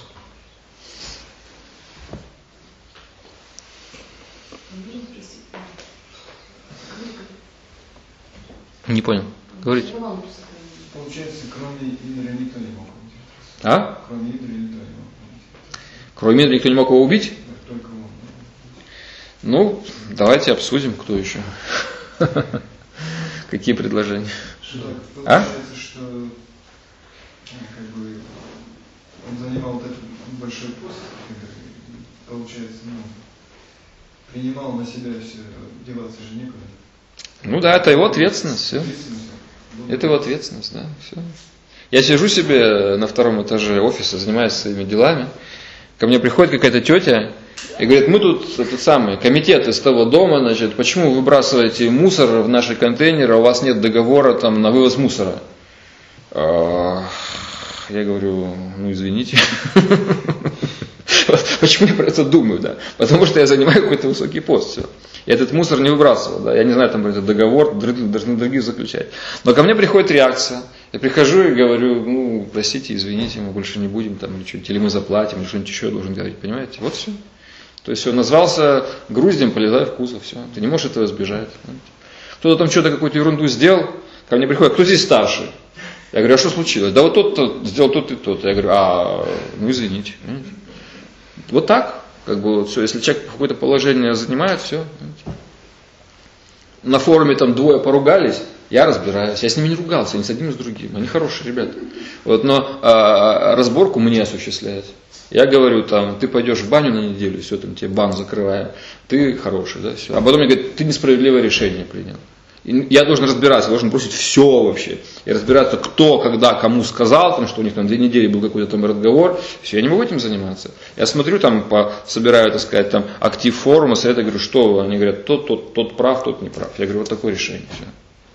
Не понял. Говорите.
Получается, кроме Индры никто не мог убить.
А?
Кроме Индры никто не мог убить.
Кроме Индры никто не мог его убить?
Только он.
Ну, давайте обсудим, кто еще. Какие предложения?
Что,
а?
Получается, что ну, как бы, он занимал вот этот большой пост, получается, ну, принимал на себя все, деваться же некуда.
Ну да, это его ответственность, все. Это его ответственность, да, все. Я сижу себе на втором этаже офиса, занимаюсь своими делами. Ко мне приходит какая-то тетя и говорит, мы тут этот самый комитет из того дома, значит, почему вы выбрасываете мусор в наши контейнеры, а у вас нет договора там на вывоз мусора? Я говорю, ну извините. Почему я про это думаю, да? Потому что я занимаю какой-то высокий пост, все. Я этот мусор не выбрасывал, да, я не знаю, там про этот договор, должны другие заключать. Но ко мне приходит реакция. Я прихожу и говорю, ну, простите, извините, мы больше не будем там или что-нибудь, или мы заплатим, или что-нибудь еще я должен говорить, понимаете? Вот все. То есть все, назвался груздем, полезай в кузов, все. Ты не можешь этого избежать. Понимаете? Кто-то там что-то, какую-то ерунду сделал, ко мне приходит, кто здесь старший? Я говорю, а что случилось? Да вот тот-то сделал тот и тот. Я говорю, а, ну извините. Вот так, как бы вот все, если человек какое-то положение занимает, все. На форуме там двое поругались, Я разбираюсь, я с ними не ругался, ни с одним, ни с другим. Они хорошие ребята. Вот, но а, разборку мне осуществляют. Я говорю, там, ты пойдешь в баню на неделю, все, там тебе бан закрываем, ты хороший, да, все. А потом мне говорят, ты несправедливое решение принял. И я должен разбираться, я должен бросить все вообще. И разбираться, кто, когда, кому сказал, там, что у них там две недели был какой-то там разговор. Все, я не могу этим заниматься. Я смотрю, там, по, собираю, так сказать, там, актив форума, совета, говорю, что? Они говорят, тот, тот, тот прав, тот не прав. Я говорю, вот такое решение, все.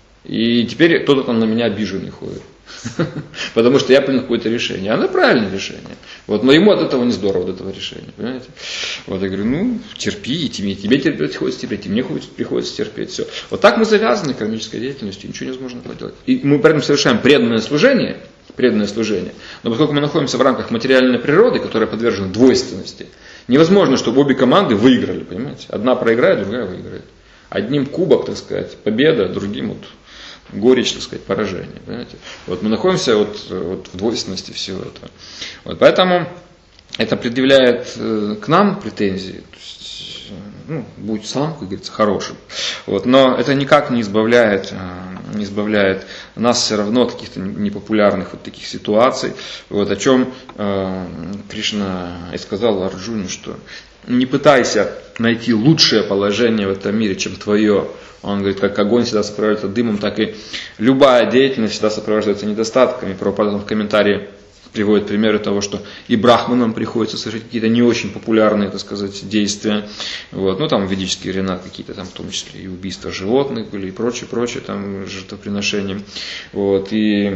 И теперь кто-то там на меня обиженный ходит. Потому что я принял какое-то решение. Оно правильное решение. Вот, но ему от этого не здорово, от этого решения. Понимаете? Вот я говорю, ну, терпи, и тебе, тебе терпеть приходится терпеть, и мне приходится терпеть. Все. Вот так мы завязаны кармической деятельностью, ничего невозможно поделать. И мы при этом совершаем преданное служение, преданное служение. Но поскольку мы находимся в рамках материальной природы, которая подвержена двойственности, невозможно, чтобы обе команды выиграли, понимаете? Одна проиграет, другая выиграет. Одним кубок, так сказать, победа, другим вот горечь, так сказать, поражение. Понимаете? Вот мы находимся вот, вот в двойственности всего этого. Вот, поэтому это предъявляет э, к нам претензии. То есть, э, ну, будь сам, как говорится, хорошим. Вот, но это никак не избавляет, э, не избавляет нас все равно от каких-то непопулярных вот таких ситуаций. Вот, о чем э, Кришна и сказал Арджуне, что не пытайся найти лучшее положение в этом мире, чем твое. Он говорит, как огонь всегда сопровождается дымом, так и любая деятельность всегда сопровождается недостатками. Прабхупада в комментарии приводит примеры того, что и брахманам приходится совершать какие-то не очень популярные, так сказать, действия. Вот. Ну, там ведические времена какие-то, там, в том числе и убийства животных были, и прочее, прочее, там, жертвоприношения. Вот. И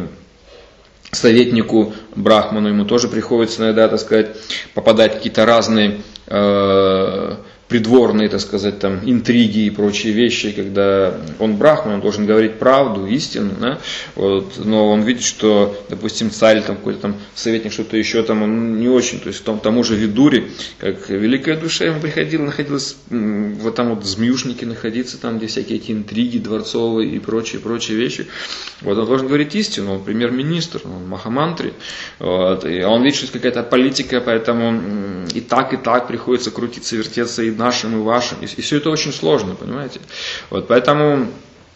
советнику брахману ему тоже приходится иногда, так сказать, попадать в какие-то разные э, придворные, так сказать, там, интриги и прочие вещи, когда он брахман, он должен говорить правду, истину, да? Вот, но он видит, что, допустим, царь, там, какой-то там советник, что-то еще там, он не очень, то есть том, тому же Видуре, как великая душа ему приходила, находилась, вот там вот змеюшники находиться, там, где всякие эти интриги дворцовые и прочие, прочие вещи. Вот он должен говорить истину, он премьер-министр, он махамантри, вот, и он видит, что это какая-то политика, поэтому и так, и так приходится крутиться, вертеться и нашим, и вашим. И, и все это очень сложно, понимаете? Вот, поэтому,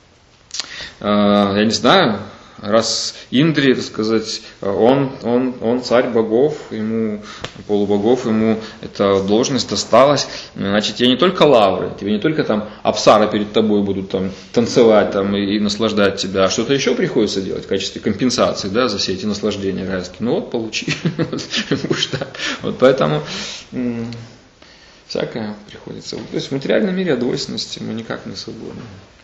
э, я не знаю, раз Индри, так сказать, он, он, он царь богов, ему, полубогов, ему эта должность досталась, значит, тебе не только лавры, тебе не только там апсары перед тобой будут там танцевать там, и, и наслаждать тебя, а что-то еще приходится делать в качестве компенсации, да, за все эти наслаждения райские. Ну вот, получи. Вот поэтому всякое приходится. То есть в материальном мире от двойственности мы никак не свободны.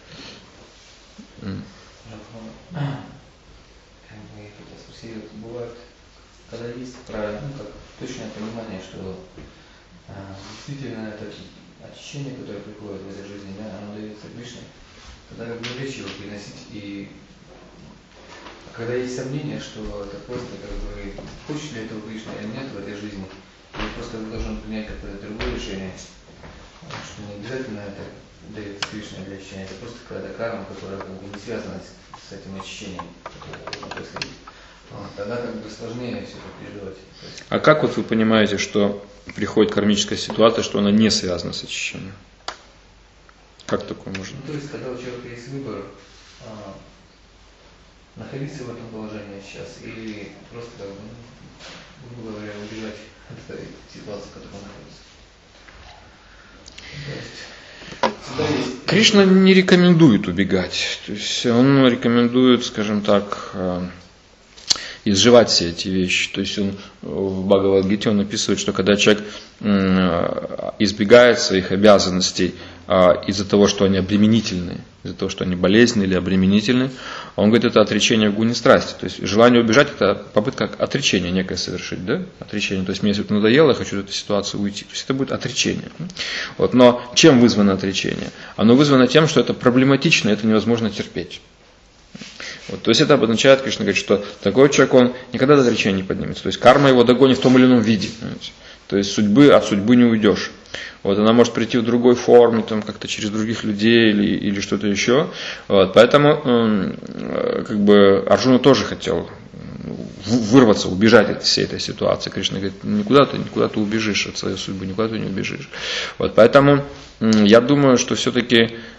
Бывает, когда есть правильно, ну, как точное понимание, что а, действительно это очищение, которое приходит в этой жизни, да, оно дается Кришне, тогда как бы легче его переносить. И когда есть сомнение, что это просто как бы хочет ли этого Кришна или нет в этой жизни, или просто должен принять какое-то другое решение, что не обязательно это дает Кришне для очищения, это просто какая-то карма, которая как бы не связана с, с этим очищением, которое должно происходить. Тогда как бы сложнее все это переживать.
А как вот вы понимаете, что приходит кармическая ситуация, что она не связана с очищением? Как такое можно?
Ну, то есть, когда у человека есть выбор, а, находиться в этом положении сейчас или просто, как бы, ну, грубо говоря, убежать от этой ситуации, в которой он находится.
Кришна не рекомендует убегать. То есть он рекомендует, скажем так, изживать все эти вещи. То есть он в Бхагавад-гите он описывает, что когда человек избегает своих обязанностей из-за того, что они обременительны, из-за того, что они болезненны или обременительны, он говорит, это отречение в гуне страсти. То есть желание убежать, это попытка отречения некое совершить, да? Отречение. То есть мне если надоело, я хочу из этой ситуации уйти. То есть это будет отречение. Вот. Но чем вызвано отречение? Оно вызвано тем, что это проблематично, это невозможно терпеть. Вот, то есть это обозначает, конечно, говорит, что такой человек, он никогда до отречения не поднимется. То есть карма его догонит в том или ином виде. Понимаете? То есть судьбы, от судьбы не уйдешь. Вот, она может прийти в другой форме, там, как-то через других людей или, или что-то еще. Вот, поэтому э, как бы Арджуна тоже хотел вырваться, убежать от всей этой ситуации. Кришна говорит, никуда ты, никуда ты убежишь от своей судьбы, никуда ты не убежишь. Вот, поэтому э, я думаю, что все-таки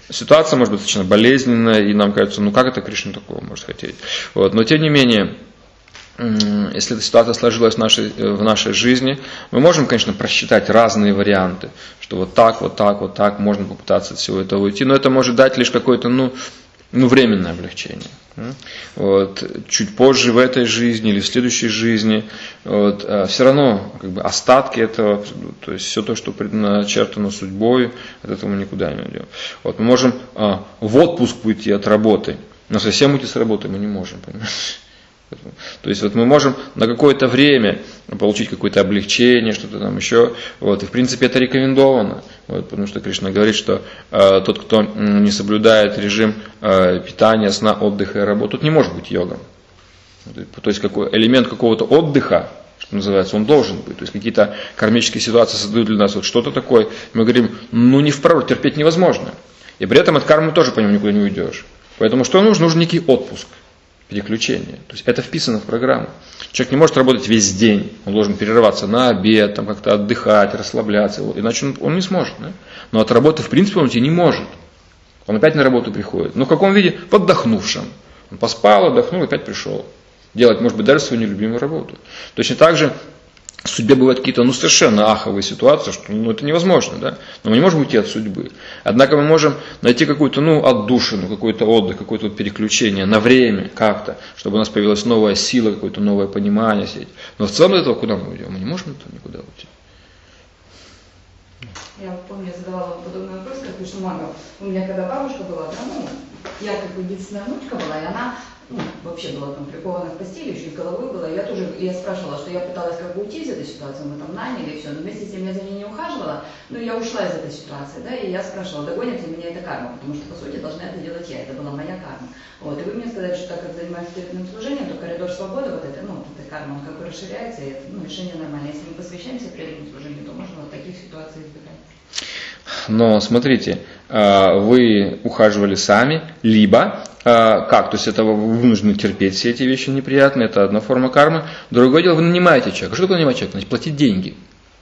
ситуация может быть достаточно болезненная, и нам кажется, ну как это Кришна такого может хотеть. Вот. Но тем не менее, если эта ситуация сложилась в нашей, в нашей жизни, мы можем, конечно, просчитать разные варианты, что вот так, вот так, вот так, можно попытаться от всего этого уйти, но это может дать лишь какое-то, ну, ну временное облегчение. Вот. Чуть позже в этой жизни или в следующей жизни, вот, все равно как бы, остатки этого, то есть все то, что предначертано судьбой, от этого мы никуда не уйдем. Вот. Мы можем а, в отпуск уйти от работы, но совсем уйти с работы мы не можем, понимаете? То есть вот мы можем на какое-то время получить какое-то облегчение, что-то там еще. Вот. И в принципе это рекомендовано. Вот, потому что Кришна говорит, что э, тот, кто не соблюдает режим э, питания, сна, отдыха и работы, тут не может быть йогом. То есть какой, элемент какого-то отдыха, что называется, он должен быть. То есть какие-то кармические ситуации создают для нас вот что-то такое. Мы говорим, ну не в пророк, терпеть невозможно. И при этом от кармы тоже по нему никуда не уйдешь. Поэтому что нужно? Нужен некий отпуск. Переключение. То есть это вписано в программу. Человек не может работать весь день. Он должен перерываться на обед, там как-то отдыхать, расслабляться. Вот. Иначе он, он не сможет. Да? Но от работы в принципе он уйти не может. Он опять на работу приходит. Но в каком виде? В отдохнувшем. Он поспал, отдохнул, опять пришел. Делать, может быть, даже свою нелюбимую работу. Точно так же в судьбе бывают какие-то ну, совершенно аховые ситуации, что ну, это невозможно, да? Но мы не можем уйти от судьбы. Однако мы можем найти какую-то ну, отдушину, какой-то отдых, какое-то переключение на время как-то, чтобы у нас появилась новая сила, какое-то новое понимание. Но в целом от этого куда мы уйдем? Мы не можем от этого никуда уйти.
Я помню, я задавала подобный вопрос, как Вишнумага. У меня когда бабушка была, да, ну, я как бы единственная внучка была, и она ну, вообще была там прикована к постели, еще и головой была. Я тоже, я спрашивала, что я пыталась как бы уйти из этой ситуации, мы там наняли и все, но вместе с тем я за ней не ухаживала, но я ушла из этой ситуации, да, и я спрашивала, догонит ли меня эта карма, потому что, по сути, должна это делать я, это была моя карма. Вот, и вы мне сказали, что так как занимаюсь спиритным служением, то коридор свободы, вот это, ну, вот эта карма, он как бы расширяется, и это, ну, решение нормальное. Если мы посвящаемся преданному служению, то можно вот таких ситуаций избегать.
Но смотрите, вы ухаживали сами, либо как, то есть это вы вынуждены терпеть все эти вещи неприятные, это одна форма кармы. Другое дело, вы нанимаете человека. Что такое нанимать человека? Значит, платить деньги.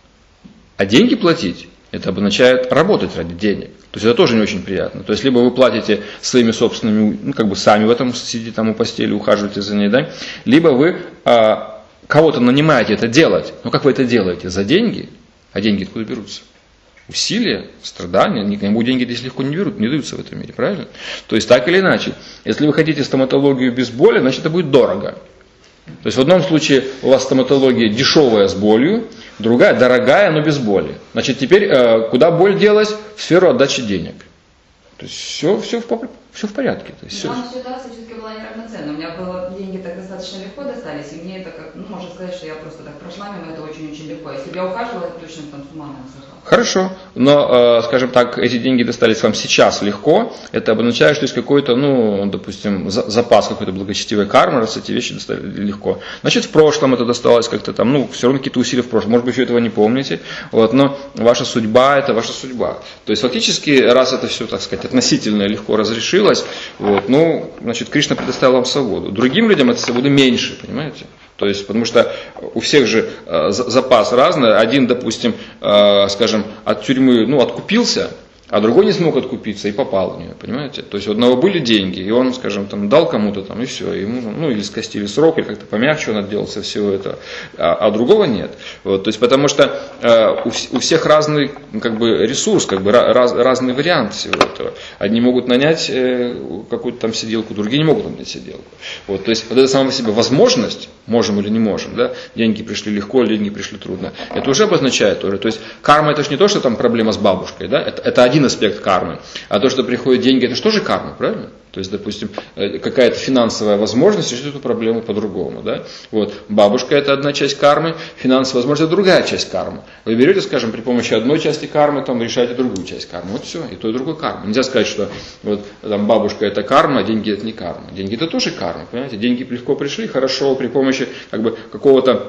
А деньги платить, это обозначает работать ради денег. То есть это тоже не очень приятно. То есть либо вы платите своими собственными, ну как бы сами в этом сидите там у постели, ухаживаете за ней, да, либо вы а, кого-то нанимаете это делать. Но как вы это делаете? За деньги? А деньги откуда берутся? Усилия, страдания, никому деньги здесь легко не берут, не даются в этом мире, правильно? То есть так или иначе, если вы хотите стоматологию без боли, значит это будет дорого. То есть в одном случае у вас стоматология дешевая с болью, другая дорогая, но без боли. Значит теперь э, куда боль делась? В сферу отдачи денег. То есть все, все, в, все в порядке. То есть все.
Но ситуация все-таки была неравноценна. У меня было, деньги так достаточно легко достались, и мне это как, ну, можно сказать, что я просто так прошла мимо, это очень-очень легко. Если бы я ухаживала, это точно там с ума не сошла.
Хорошо, но, скажем так, эти деньги достались вам сейчас легко, это обозначает, что есть какой-то, ну, допустим, запас какой-то благочестивой кармы, раз эти вещи достали легко. Значит, в прошлом это досталось как-то там, ну, все равно какие-то усилия в прошлом, может быть, вы этого не помните, вот, но ваша судьба – это ваша судьба. То есть, фактически, раз это все, так сказать, относительно легко разрешилось, вот, ну, значит, Кришна предоставил вам свободу. Другим людям этой свободы меньше, понимаете? То есть, потому что у всех же э, запас разный. Один, допустим, э, скажем, от тюрьмы, ну, откупился, а другой не смог откупиться и попал в нее, понимаете? То есть у одного были деньги, и он, скажем, там, дал кому-то там, и все, ему, ну, или скостили срок, или как-то помягче он отделался всего этого, а, а другого нет. Вот, то есть, потому что э, у, у всех разный, как бы, ресурс, как бы, раз, разный вариант всего этого. Одни могут нанять э, какую-то там сиделку, другие не могут нанять сиделку. Вот, то есть, вот это сама по себе возможность, можем или не можем, да, деньги пришли легко, деньги пришли трудно, это уже обозначает тоже. То есть, карма это же не то, что там проблема с бабушкой, да, это, это один аспект кармы. А то, что приходят деньги, это же тоже карма, правильно? То есть, допустим, какая-то финансовая возможность решить эту проблему по-другому. Да? Вот. Бабушка – это одна часть кармы, финансовая возможность – это другая часть кармы. Вы берете, скажем, при помощи одной части кармы, там, решаете другую часть кармы. Вот все, и то, и другое карма. Нельзя сказать, что вот, там, бабушка – это карма, а деньги – это не карма. Деньги – это тоже карма, понимаете? Деньги легко пришли, хорошо, при помощи как бы, какого-то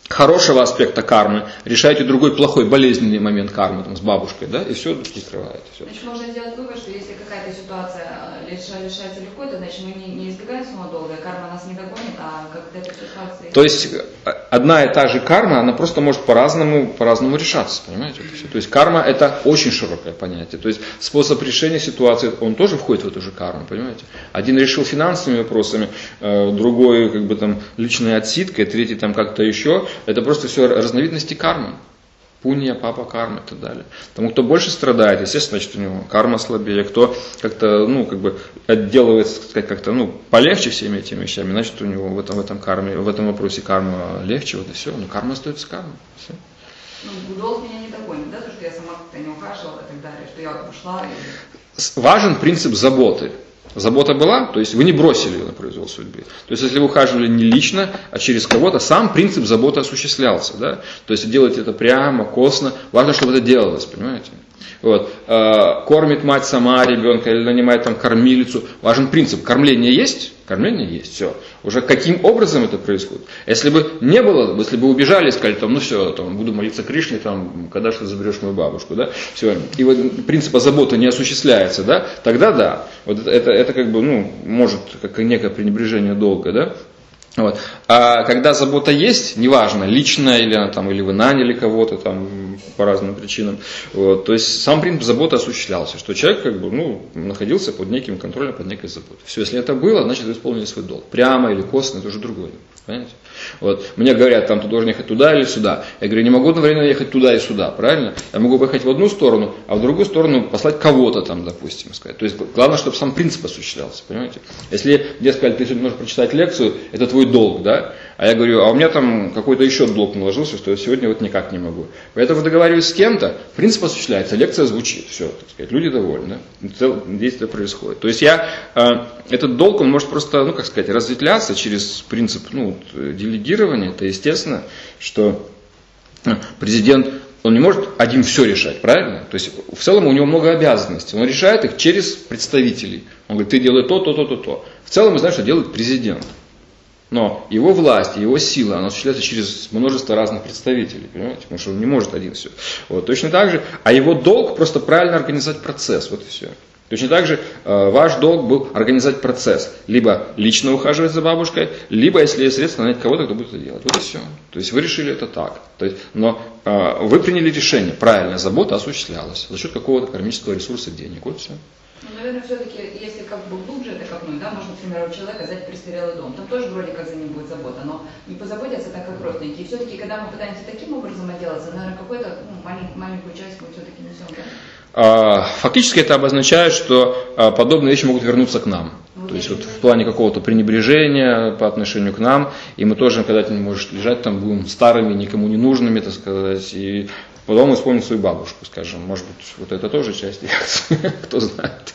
хорошего аспекта кармы, решаете другой плохой, болезненный момент кармы там, с бабушкой, да, и все закрываете. Все.
Значит, можно сделать вывод, что если какая-то ситуация решается легко, то значит мы не, не избегаем самого долга, карма нас не догонит, а как-то эта ситуация...
То есть одна и та же карма, она просто может по-разному, по-разному решаться, понимаете? Это все. То есть карма это очень широкое понятие. То есть способ решения ситуации, он тоже входит в эту же карму, понимаете? Один решил финансовыми вопросами, другой как бы там личной отсидкой, третий там как-то еще. Это просто все разновидности кармы. Пунья, папа карма и так далее. Тому, кто больше страдает, естественно, значит, у него карма слабее. Кто как-то, ну, как бы отделывается, сказать, как-то, ну, полегче всеми этими вещами, значит, у него в этом, в этом карме, в этом вопросе карма легче, вот и все. Но карма остается кармой. Все.
Ну, долг меня не догонит, да, то, что я сама как-то не ухаживала и так далее, что я ушла. И...
Важен принцип заботы. Забота была, то есть вы не бросили ее на произвол судьбы. То есть если вы ухаживали не лично, а через кого-то, сам принцип заботы осуществлялся. Да? То есть делать это прямо, косно, важно, чтобы это делалось, понимаете? Вот. Кормит мать сама ребенка или нанимает там кормилицу. Важен принцип. Кормление есть? Кормление есть. Все. Уже каким образом это происходит? Если бы не было, если бы убежали и сказали, там, ну все, там, буду молиться Кришне, там, когда что заберешь мою бабушку, да? Все. И вот принципа заботы не осуществляется, да? Тогда да. Вот это, это как бы, ну, может, как некое пренебрежение долга, да? Вот. А когда забота есть, неважно, личная или она там, или вы наняли кого-то там по разным причинам, вот, то есть сам принцип заботы осуществлялся, что человек как бы, ну, находился под неким контролем, под некой заботой. Все, если это было, значит вы исполнили свой долг. Прямо или косвенно, это уже другое. Понимаете? Вот. Мне говорят, там, ты должен ехать туда или сюда. Я говорю, не могу одновременно ехать туда и сюда, правильно? Я могу поехать в одну сторону, а в другую сторону послать кого-то там, допустим, сказать. То есть главное, чтобы сам принцип осуществлялся, понимаете? Если мне сказали, ты сегодня можешь прочитать лекцию, это твой долг, да? А я говорю, а у меня там какой-то еще долг наложился, что я сегодня вот никак не могу. Поэтому договариваюсь с кем-то, принцип осуществляется, лекция звучит, все, так сказать, люди довольны, да? Действие происходит. То есть я, э, этот долг, он может просто, ну, как сказать, разветвляться через принцип, ну, делегирования. Это естественно, что президент, он не может один все решать, правильно? То есть в целом у него много обязанностей. Он решает их через представителей. Он говорит, ты делай то, то, то, то, то. В целом мы знаем, что делает президент. Но его власть, его сила, она осуществляется через множество разных представителей, понимаете? Потому что он не может один все. Вот, точно так же. А его долг просто правильно организовать процесс. Вот и все. Точно так же э, ваш долг был организовать процесс. Либо лично ухаживать за бабушкой, либо, если есть средства, нанять кого-то, кто будет это делать. Вот и все. То есть вы решили это так. То есть, но э, вы приняли решение, правильно, забота осуществлялась за счет какого-то кармического ресурса денег. Вот все.
Ну, наверное, все-таки, если как бы глубже это копнуть, да, можно, например, у человека взять престарелый дом. Там тоже вроде как за ним будет забота, но не позаботятся так, как родственники. И все-таки, когда мы пытаемся таким образом отделаться, наверное, какую-то ну, маленькую, маленькую часть мы все-таки несем, да?
Фактически это обозначает, что подобные вещи могут вернуться к нам. То есть вот в плане какого-то пренебрежения по отношению к нам, и мы тоже когда-нибудь, может, лежать там, будем старыми, никому не нужными, так сказать, и потом мы вспомним свою бабушку, скажем. Может быть, вот это тоже часть реакции, кто знает.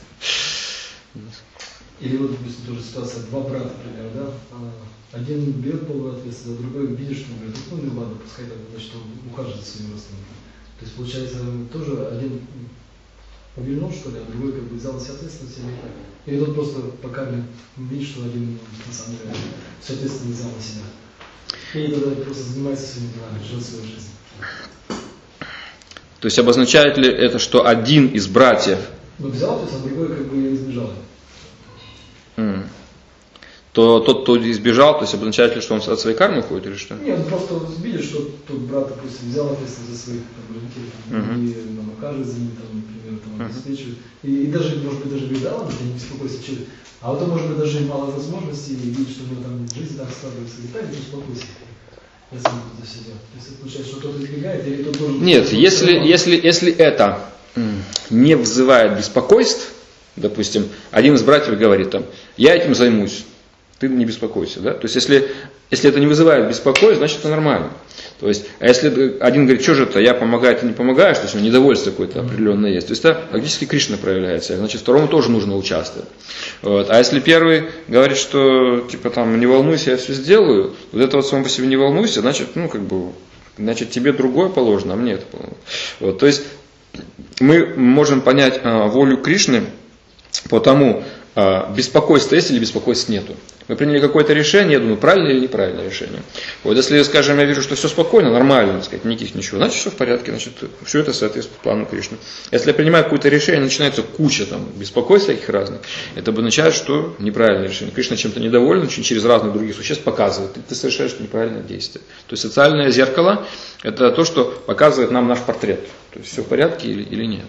Или вот, допустим, тоже ситуация, два брата, например, да, один берет полную ответственность, а другой видит, что он говорит, ну, ну ладно, пускай так, значит, он ухаживает за своими родственниками. То есть, получается, тоже один повильнул, что ли, а другой как бы взял на себя ответственность или так. Или тот просто пока видит, что один, на самом деле, всю ответственность взял на себя. И тогда просто занимается своими делами, живет свою жизнь.
То есть обозначает ли это, что один из братьев...
Ну, взял, то есть, а другой как бы избежал.
Mm. То тот, кто избежал, то есть обозначает ли, что он от своей кармы уходит или что?
Нет, он просто видит, что тот брат, допустим, взял ответственность за своих как бы, детей, uh-huh. и там, ухаживает за ними, там, например, там, обеспечивает. Uh-huh. И, и даже, может быть, даже говорит, да, ладно, я не беспокойся, человек. А вот он, может быть, даже мало возможностей, и видит, что у него там жизнь так складывается, и так, не успокойся. Если он это все делает. То есть это получается, что кто-то избегает, или кто-то должен...
Нет, если, если, если это не вызывает беспокойств, допустим, один из братьев говорит там, я этим займусь, ты не беспокойся, да? То есть, если, если это не вызывает беспокойства, значит, это нормально. То есть, а если один говорит, что же это, я помогаю, ты не помогаешь, то есть, у него недовольство какое-то определенное есть. То есть, это фактически Кришна проявляется, значит, второму тоже нужно участвовать. Вот. А если первый говорит, что, типа, там, не волнуйся, я все сделаю, вот это вот само по себе не волнуйся, значит, ну, как бы, значит, тебе другое положено, а мне это положено. Вот. То есть, мы можем понять а, волю Кришны по тому, беспокойство есть или беспокойства нету. Мы приняли какое-то решение, я думаю, правильное или неправильное решение. Вот если, скажем, я вижу, что все спокойно, нормально, так сказать, никаких ничего, значит все в порядке, значит все это соответствует плану Кришны. Если я принимаю какое-то решение, начинается куча там беспокойств всяких разных, это означает, что неправильное решение. Кришна чем-то недоволен, очень через разных других существ показывает, и ты совершаешь неправильное действие. То есть социальное зеркало – это то, что показывает нам наш портрет. То есть все в порядке или, или нет.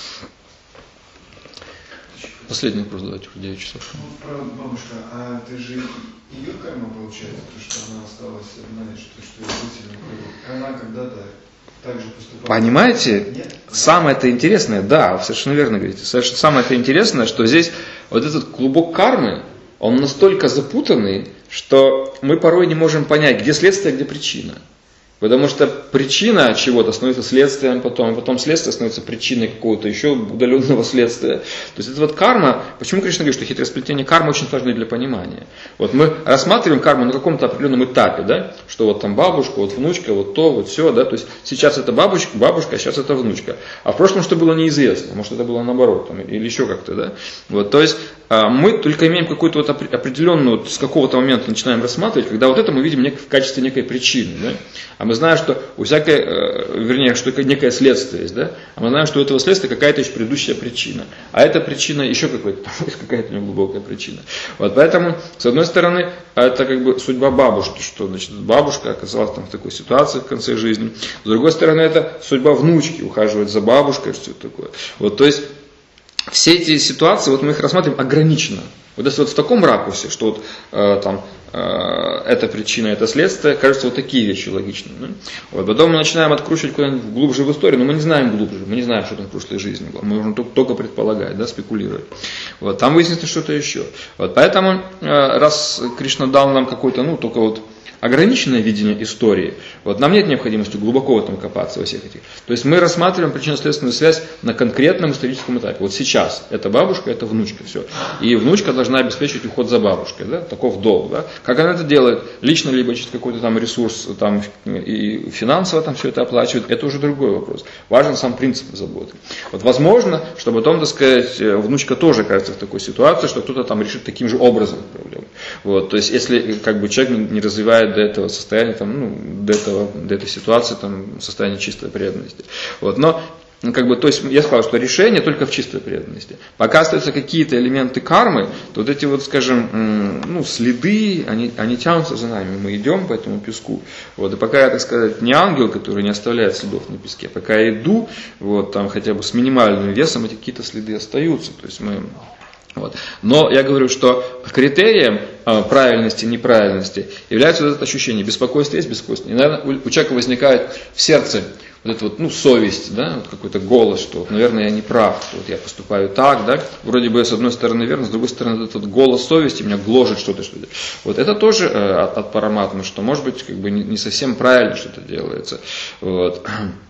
Последний вопрос, давайте, уже девять часов.
Ну, правда, бабушка, а это же ее карма получается, то, что она осталась одна, что, что ее родители, она когда-то так же поступала?
Понимаете,
Нет?
самое это интересное, да, совершенно верно говорите, совершенно, самое это интересное, что здесь вот этот клубок кармы, он настолько запутанный, что мы порой не можем понять, где следствие, где причина. Потому что причина чего-то становится следствием потом, потом следствие становится причиной какого-то еще удаленного следствия. То есть это вот карма, почему Кришна говорит, что хитросплетение кармы очень важны для понимания. Вот мы рассматриваем карму на каком-то определенном этапе, да, что вот там бабушка, вот внучка, вот то, вот все, да, то есть сейчас это бабушка, бабушка, а сейчас это внучка. А в прошлом что было неизвестно, может это было наоборот, там, или еще как-то, да. Вот, то есть мы только имеем какую-то вот определенную, вот с какого-то момента начинаем рассматривать, когда вот это мы видим в качестве некой причины, да. А мы знаем, что у всякой, вернее, что некое следствие есть, да? А мы знаем, что у этого следствия какая-то еще предыдущая причина. А эта причина еще какая-то, какая-то глубокая причина. Вот поэтому, с одной стороны, это как бы судьба бабушки, что значит, бабушка оказалась там в такой ситуации в конце жизни. С другой стороны, это судьба внучки, ухаживать за бабушкой, что это такое. Вот, то есть, все эти ситуации, вот мы их рассматриваем ограниченно. Вот если вот в таком ракурсе, что вот э, там э, эта причина, это следствие, кажется, вот такие вещи логичны. Да? Вот, потом мы начинаем откручивать куда-нибудь глубже в историю, но мы не знаем глубже, мы не знаем, что там в прошлой жизни было. Мы можем только, только предполагать, да, спекулировать. Вот, там выяснится что-то еще. Вот, поэтому, э, раз Кришна дал нам какой-то, ну, только вот ограниченное видение истории, вот нам нет необходимости глубоко в этом копаться во всех этих. То есть мы рассматриваем причинно-следственную связь на конкретном историческом этапе. Вот сейчас это бабушка, это внучка, все. И внучка должна обеспечивать уход за бабушкой, да? Таков долг. Да? Как она это делает? Лично, либо через какой-то там ресурс там, и финансово там все это оплачивает, это уже другой вопрос. Важен сам принцип заботы. Вот возможно, что потом, так сказать, внучка тоже окажется в такой ситуации, что кто-то там решит таким же образом проблему. Вот. То есть если как бы человек не развивает до этого состояния, там, ну, до, этого, до этой ситуации, там, состояние чистой преданности. Вот. Но, как бы, то есть, я сказал, что решение только в чистой преданности. Пока остаются какие-то элементы кармы, то вот эти вот, скажем, ну, следы, они, они тянутся за нами. Мы идем по этому песку. Вот. И пока я, так сказать, не ангел, который не оставляет следов на песке, пока я иду, вот, там, хотя бы с минимальным весом, эти какие-то следы остаются. То есть мы... Вот. Но я говорю, что критерием э, правильности и неправильности является вот это ощущение. Беспокойство есть беспокойство. И, наверное, у, у человека возникает в сердце вот эта вот, ну, совесть, да, вот какой-то голос, что, вот, наверное, я не прав, что вот я поступаю так, да, вроде бы с одной стороны верно, с другой стороны этот вот голос совести меня гложет что-то, что-то. Вот это тоже э, от, от параматмы, что, может быть, как бы не, не совсем правильно что-то делается. Вот.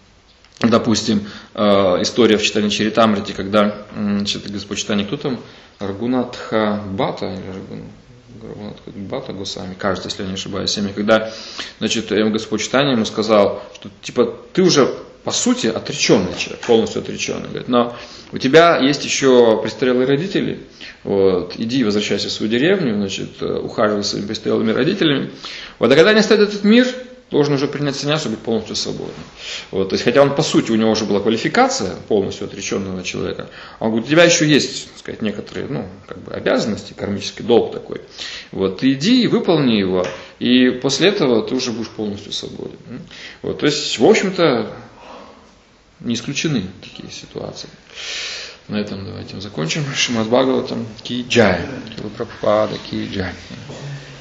Допустим, э, история в читании Чаритамрити, когда, значит, Господь читание, кто там? Рагунатха Бата, или Рагунатха Бата Госами, кажется, если я не ошибаюсь, когда, значит, Господь читание ему сказал, что типа ты уже по сути отреченный человек, полностью отреченный. Говорит, но у тебя есть еще престарелые родители, вот, иди возвращайся в свою деревню, значит, ухаживай за своими престарелыми родителями. Вот, а когда они оставят этот мир, должен уже принять саньясу и быть полностью свободным. Вот, то есть, хотя он, по сути, у него уже была квалификация полностью отреченного человека, он говорит, у тебя еще есть, так сказать, некоторые, ну, как бы обязанности, кармический долг такой. Вот, ты иди и выполни его, и после этого ты уже будешь полностью свободен. Вот, то есть, в общем-то, не исключены такие ситуации. На этом давайте закончим. Шримад Бхагаватам ки джай. Кила Прабхупада ки джай.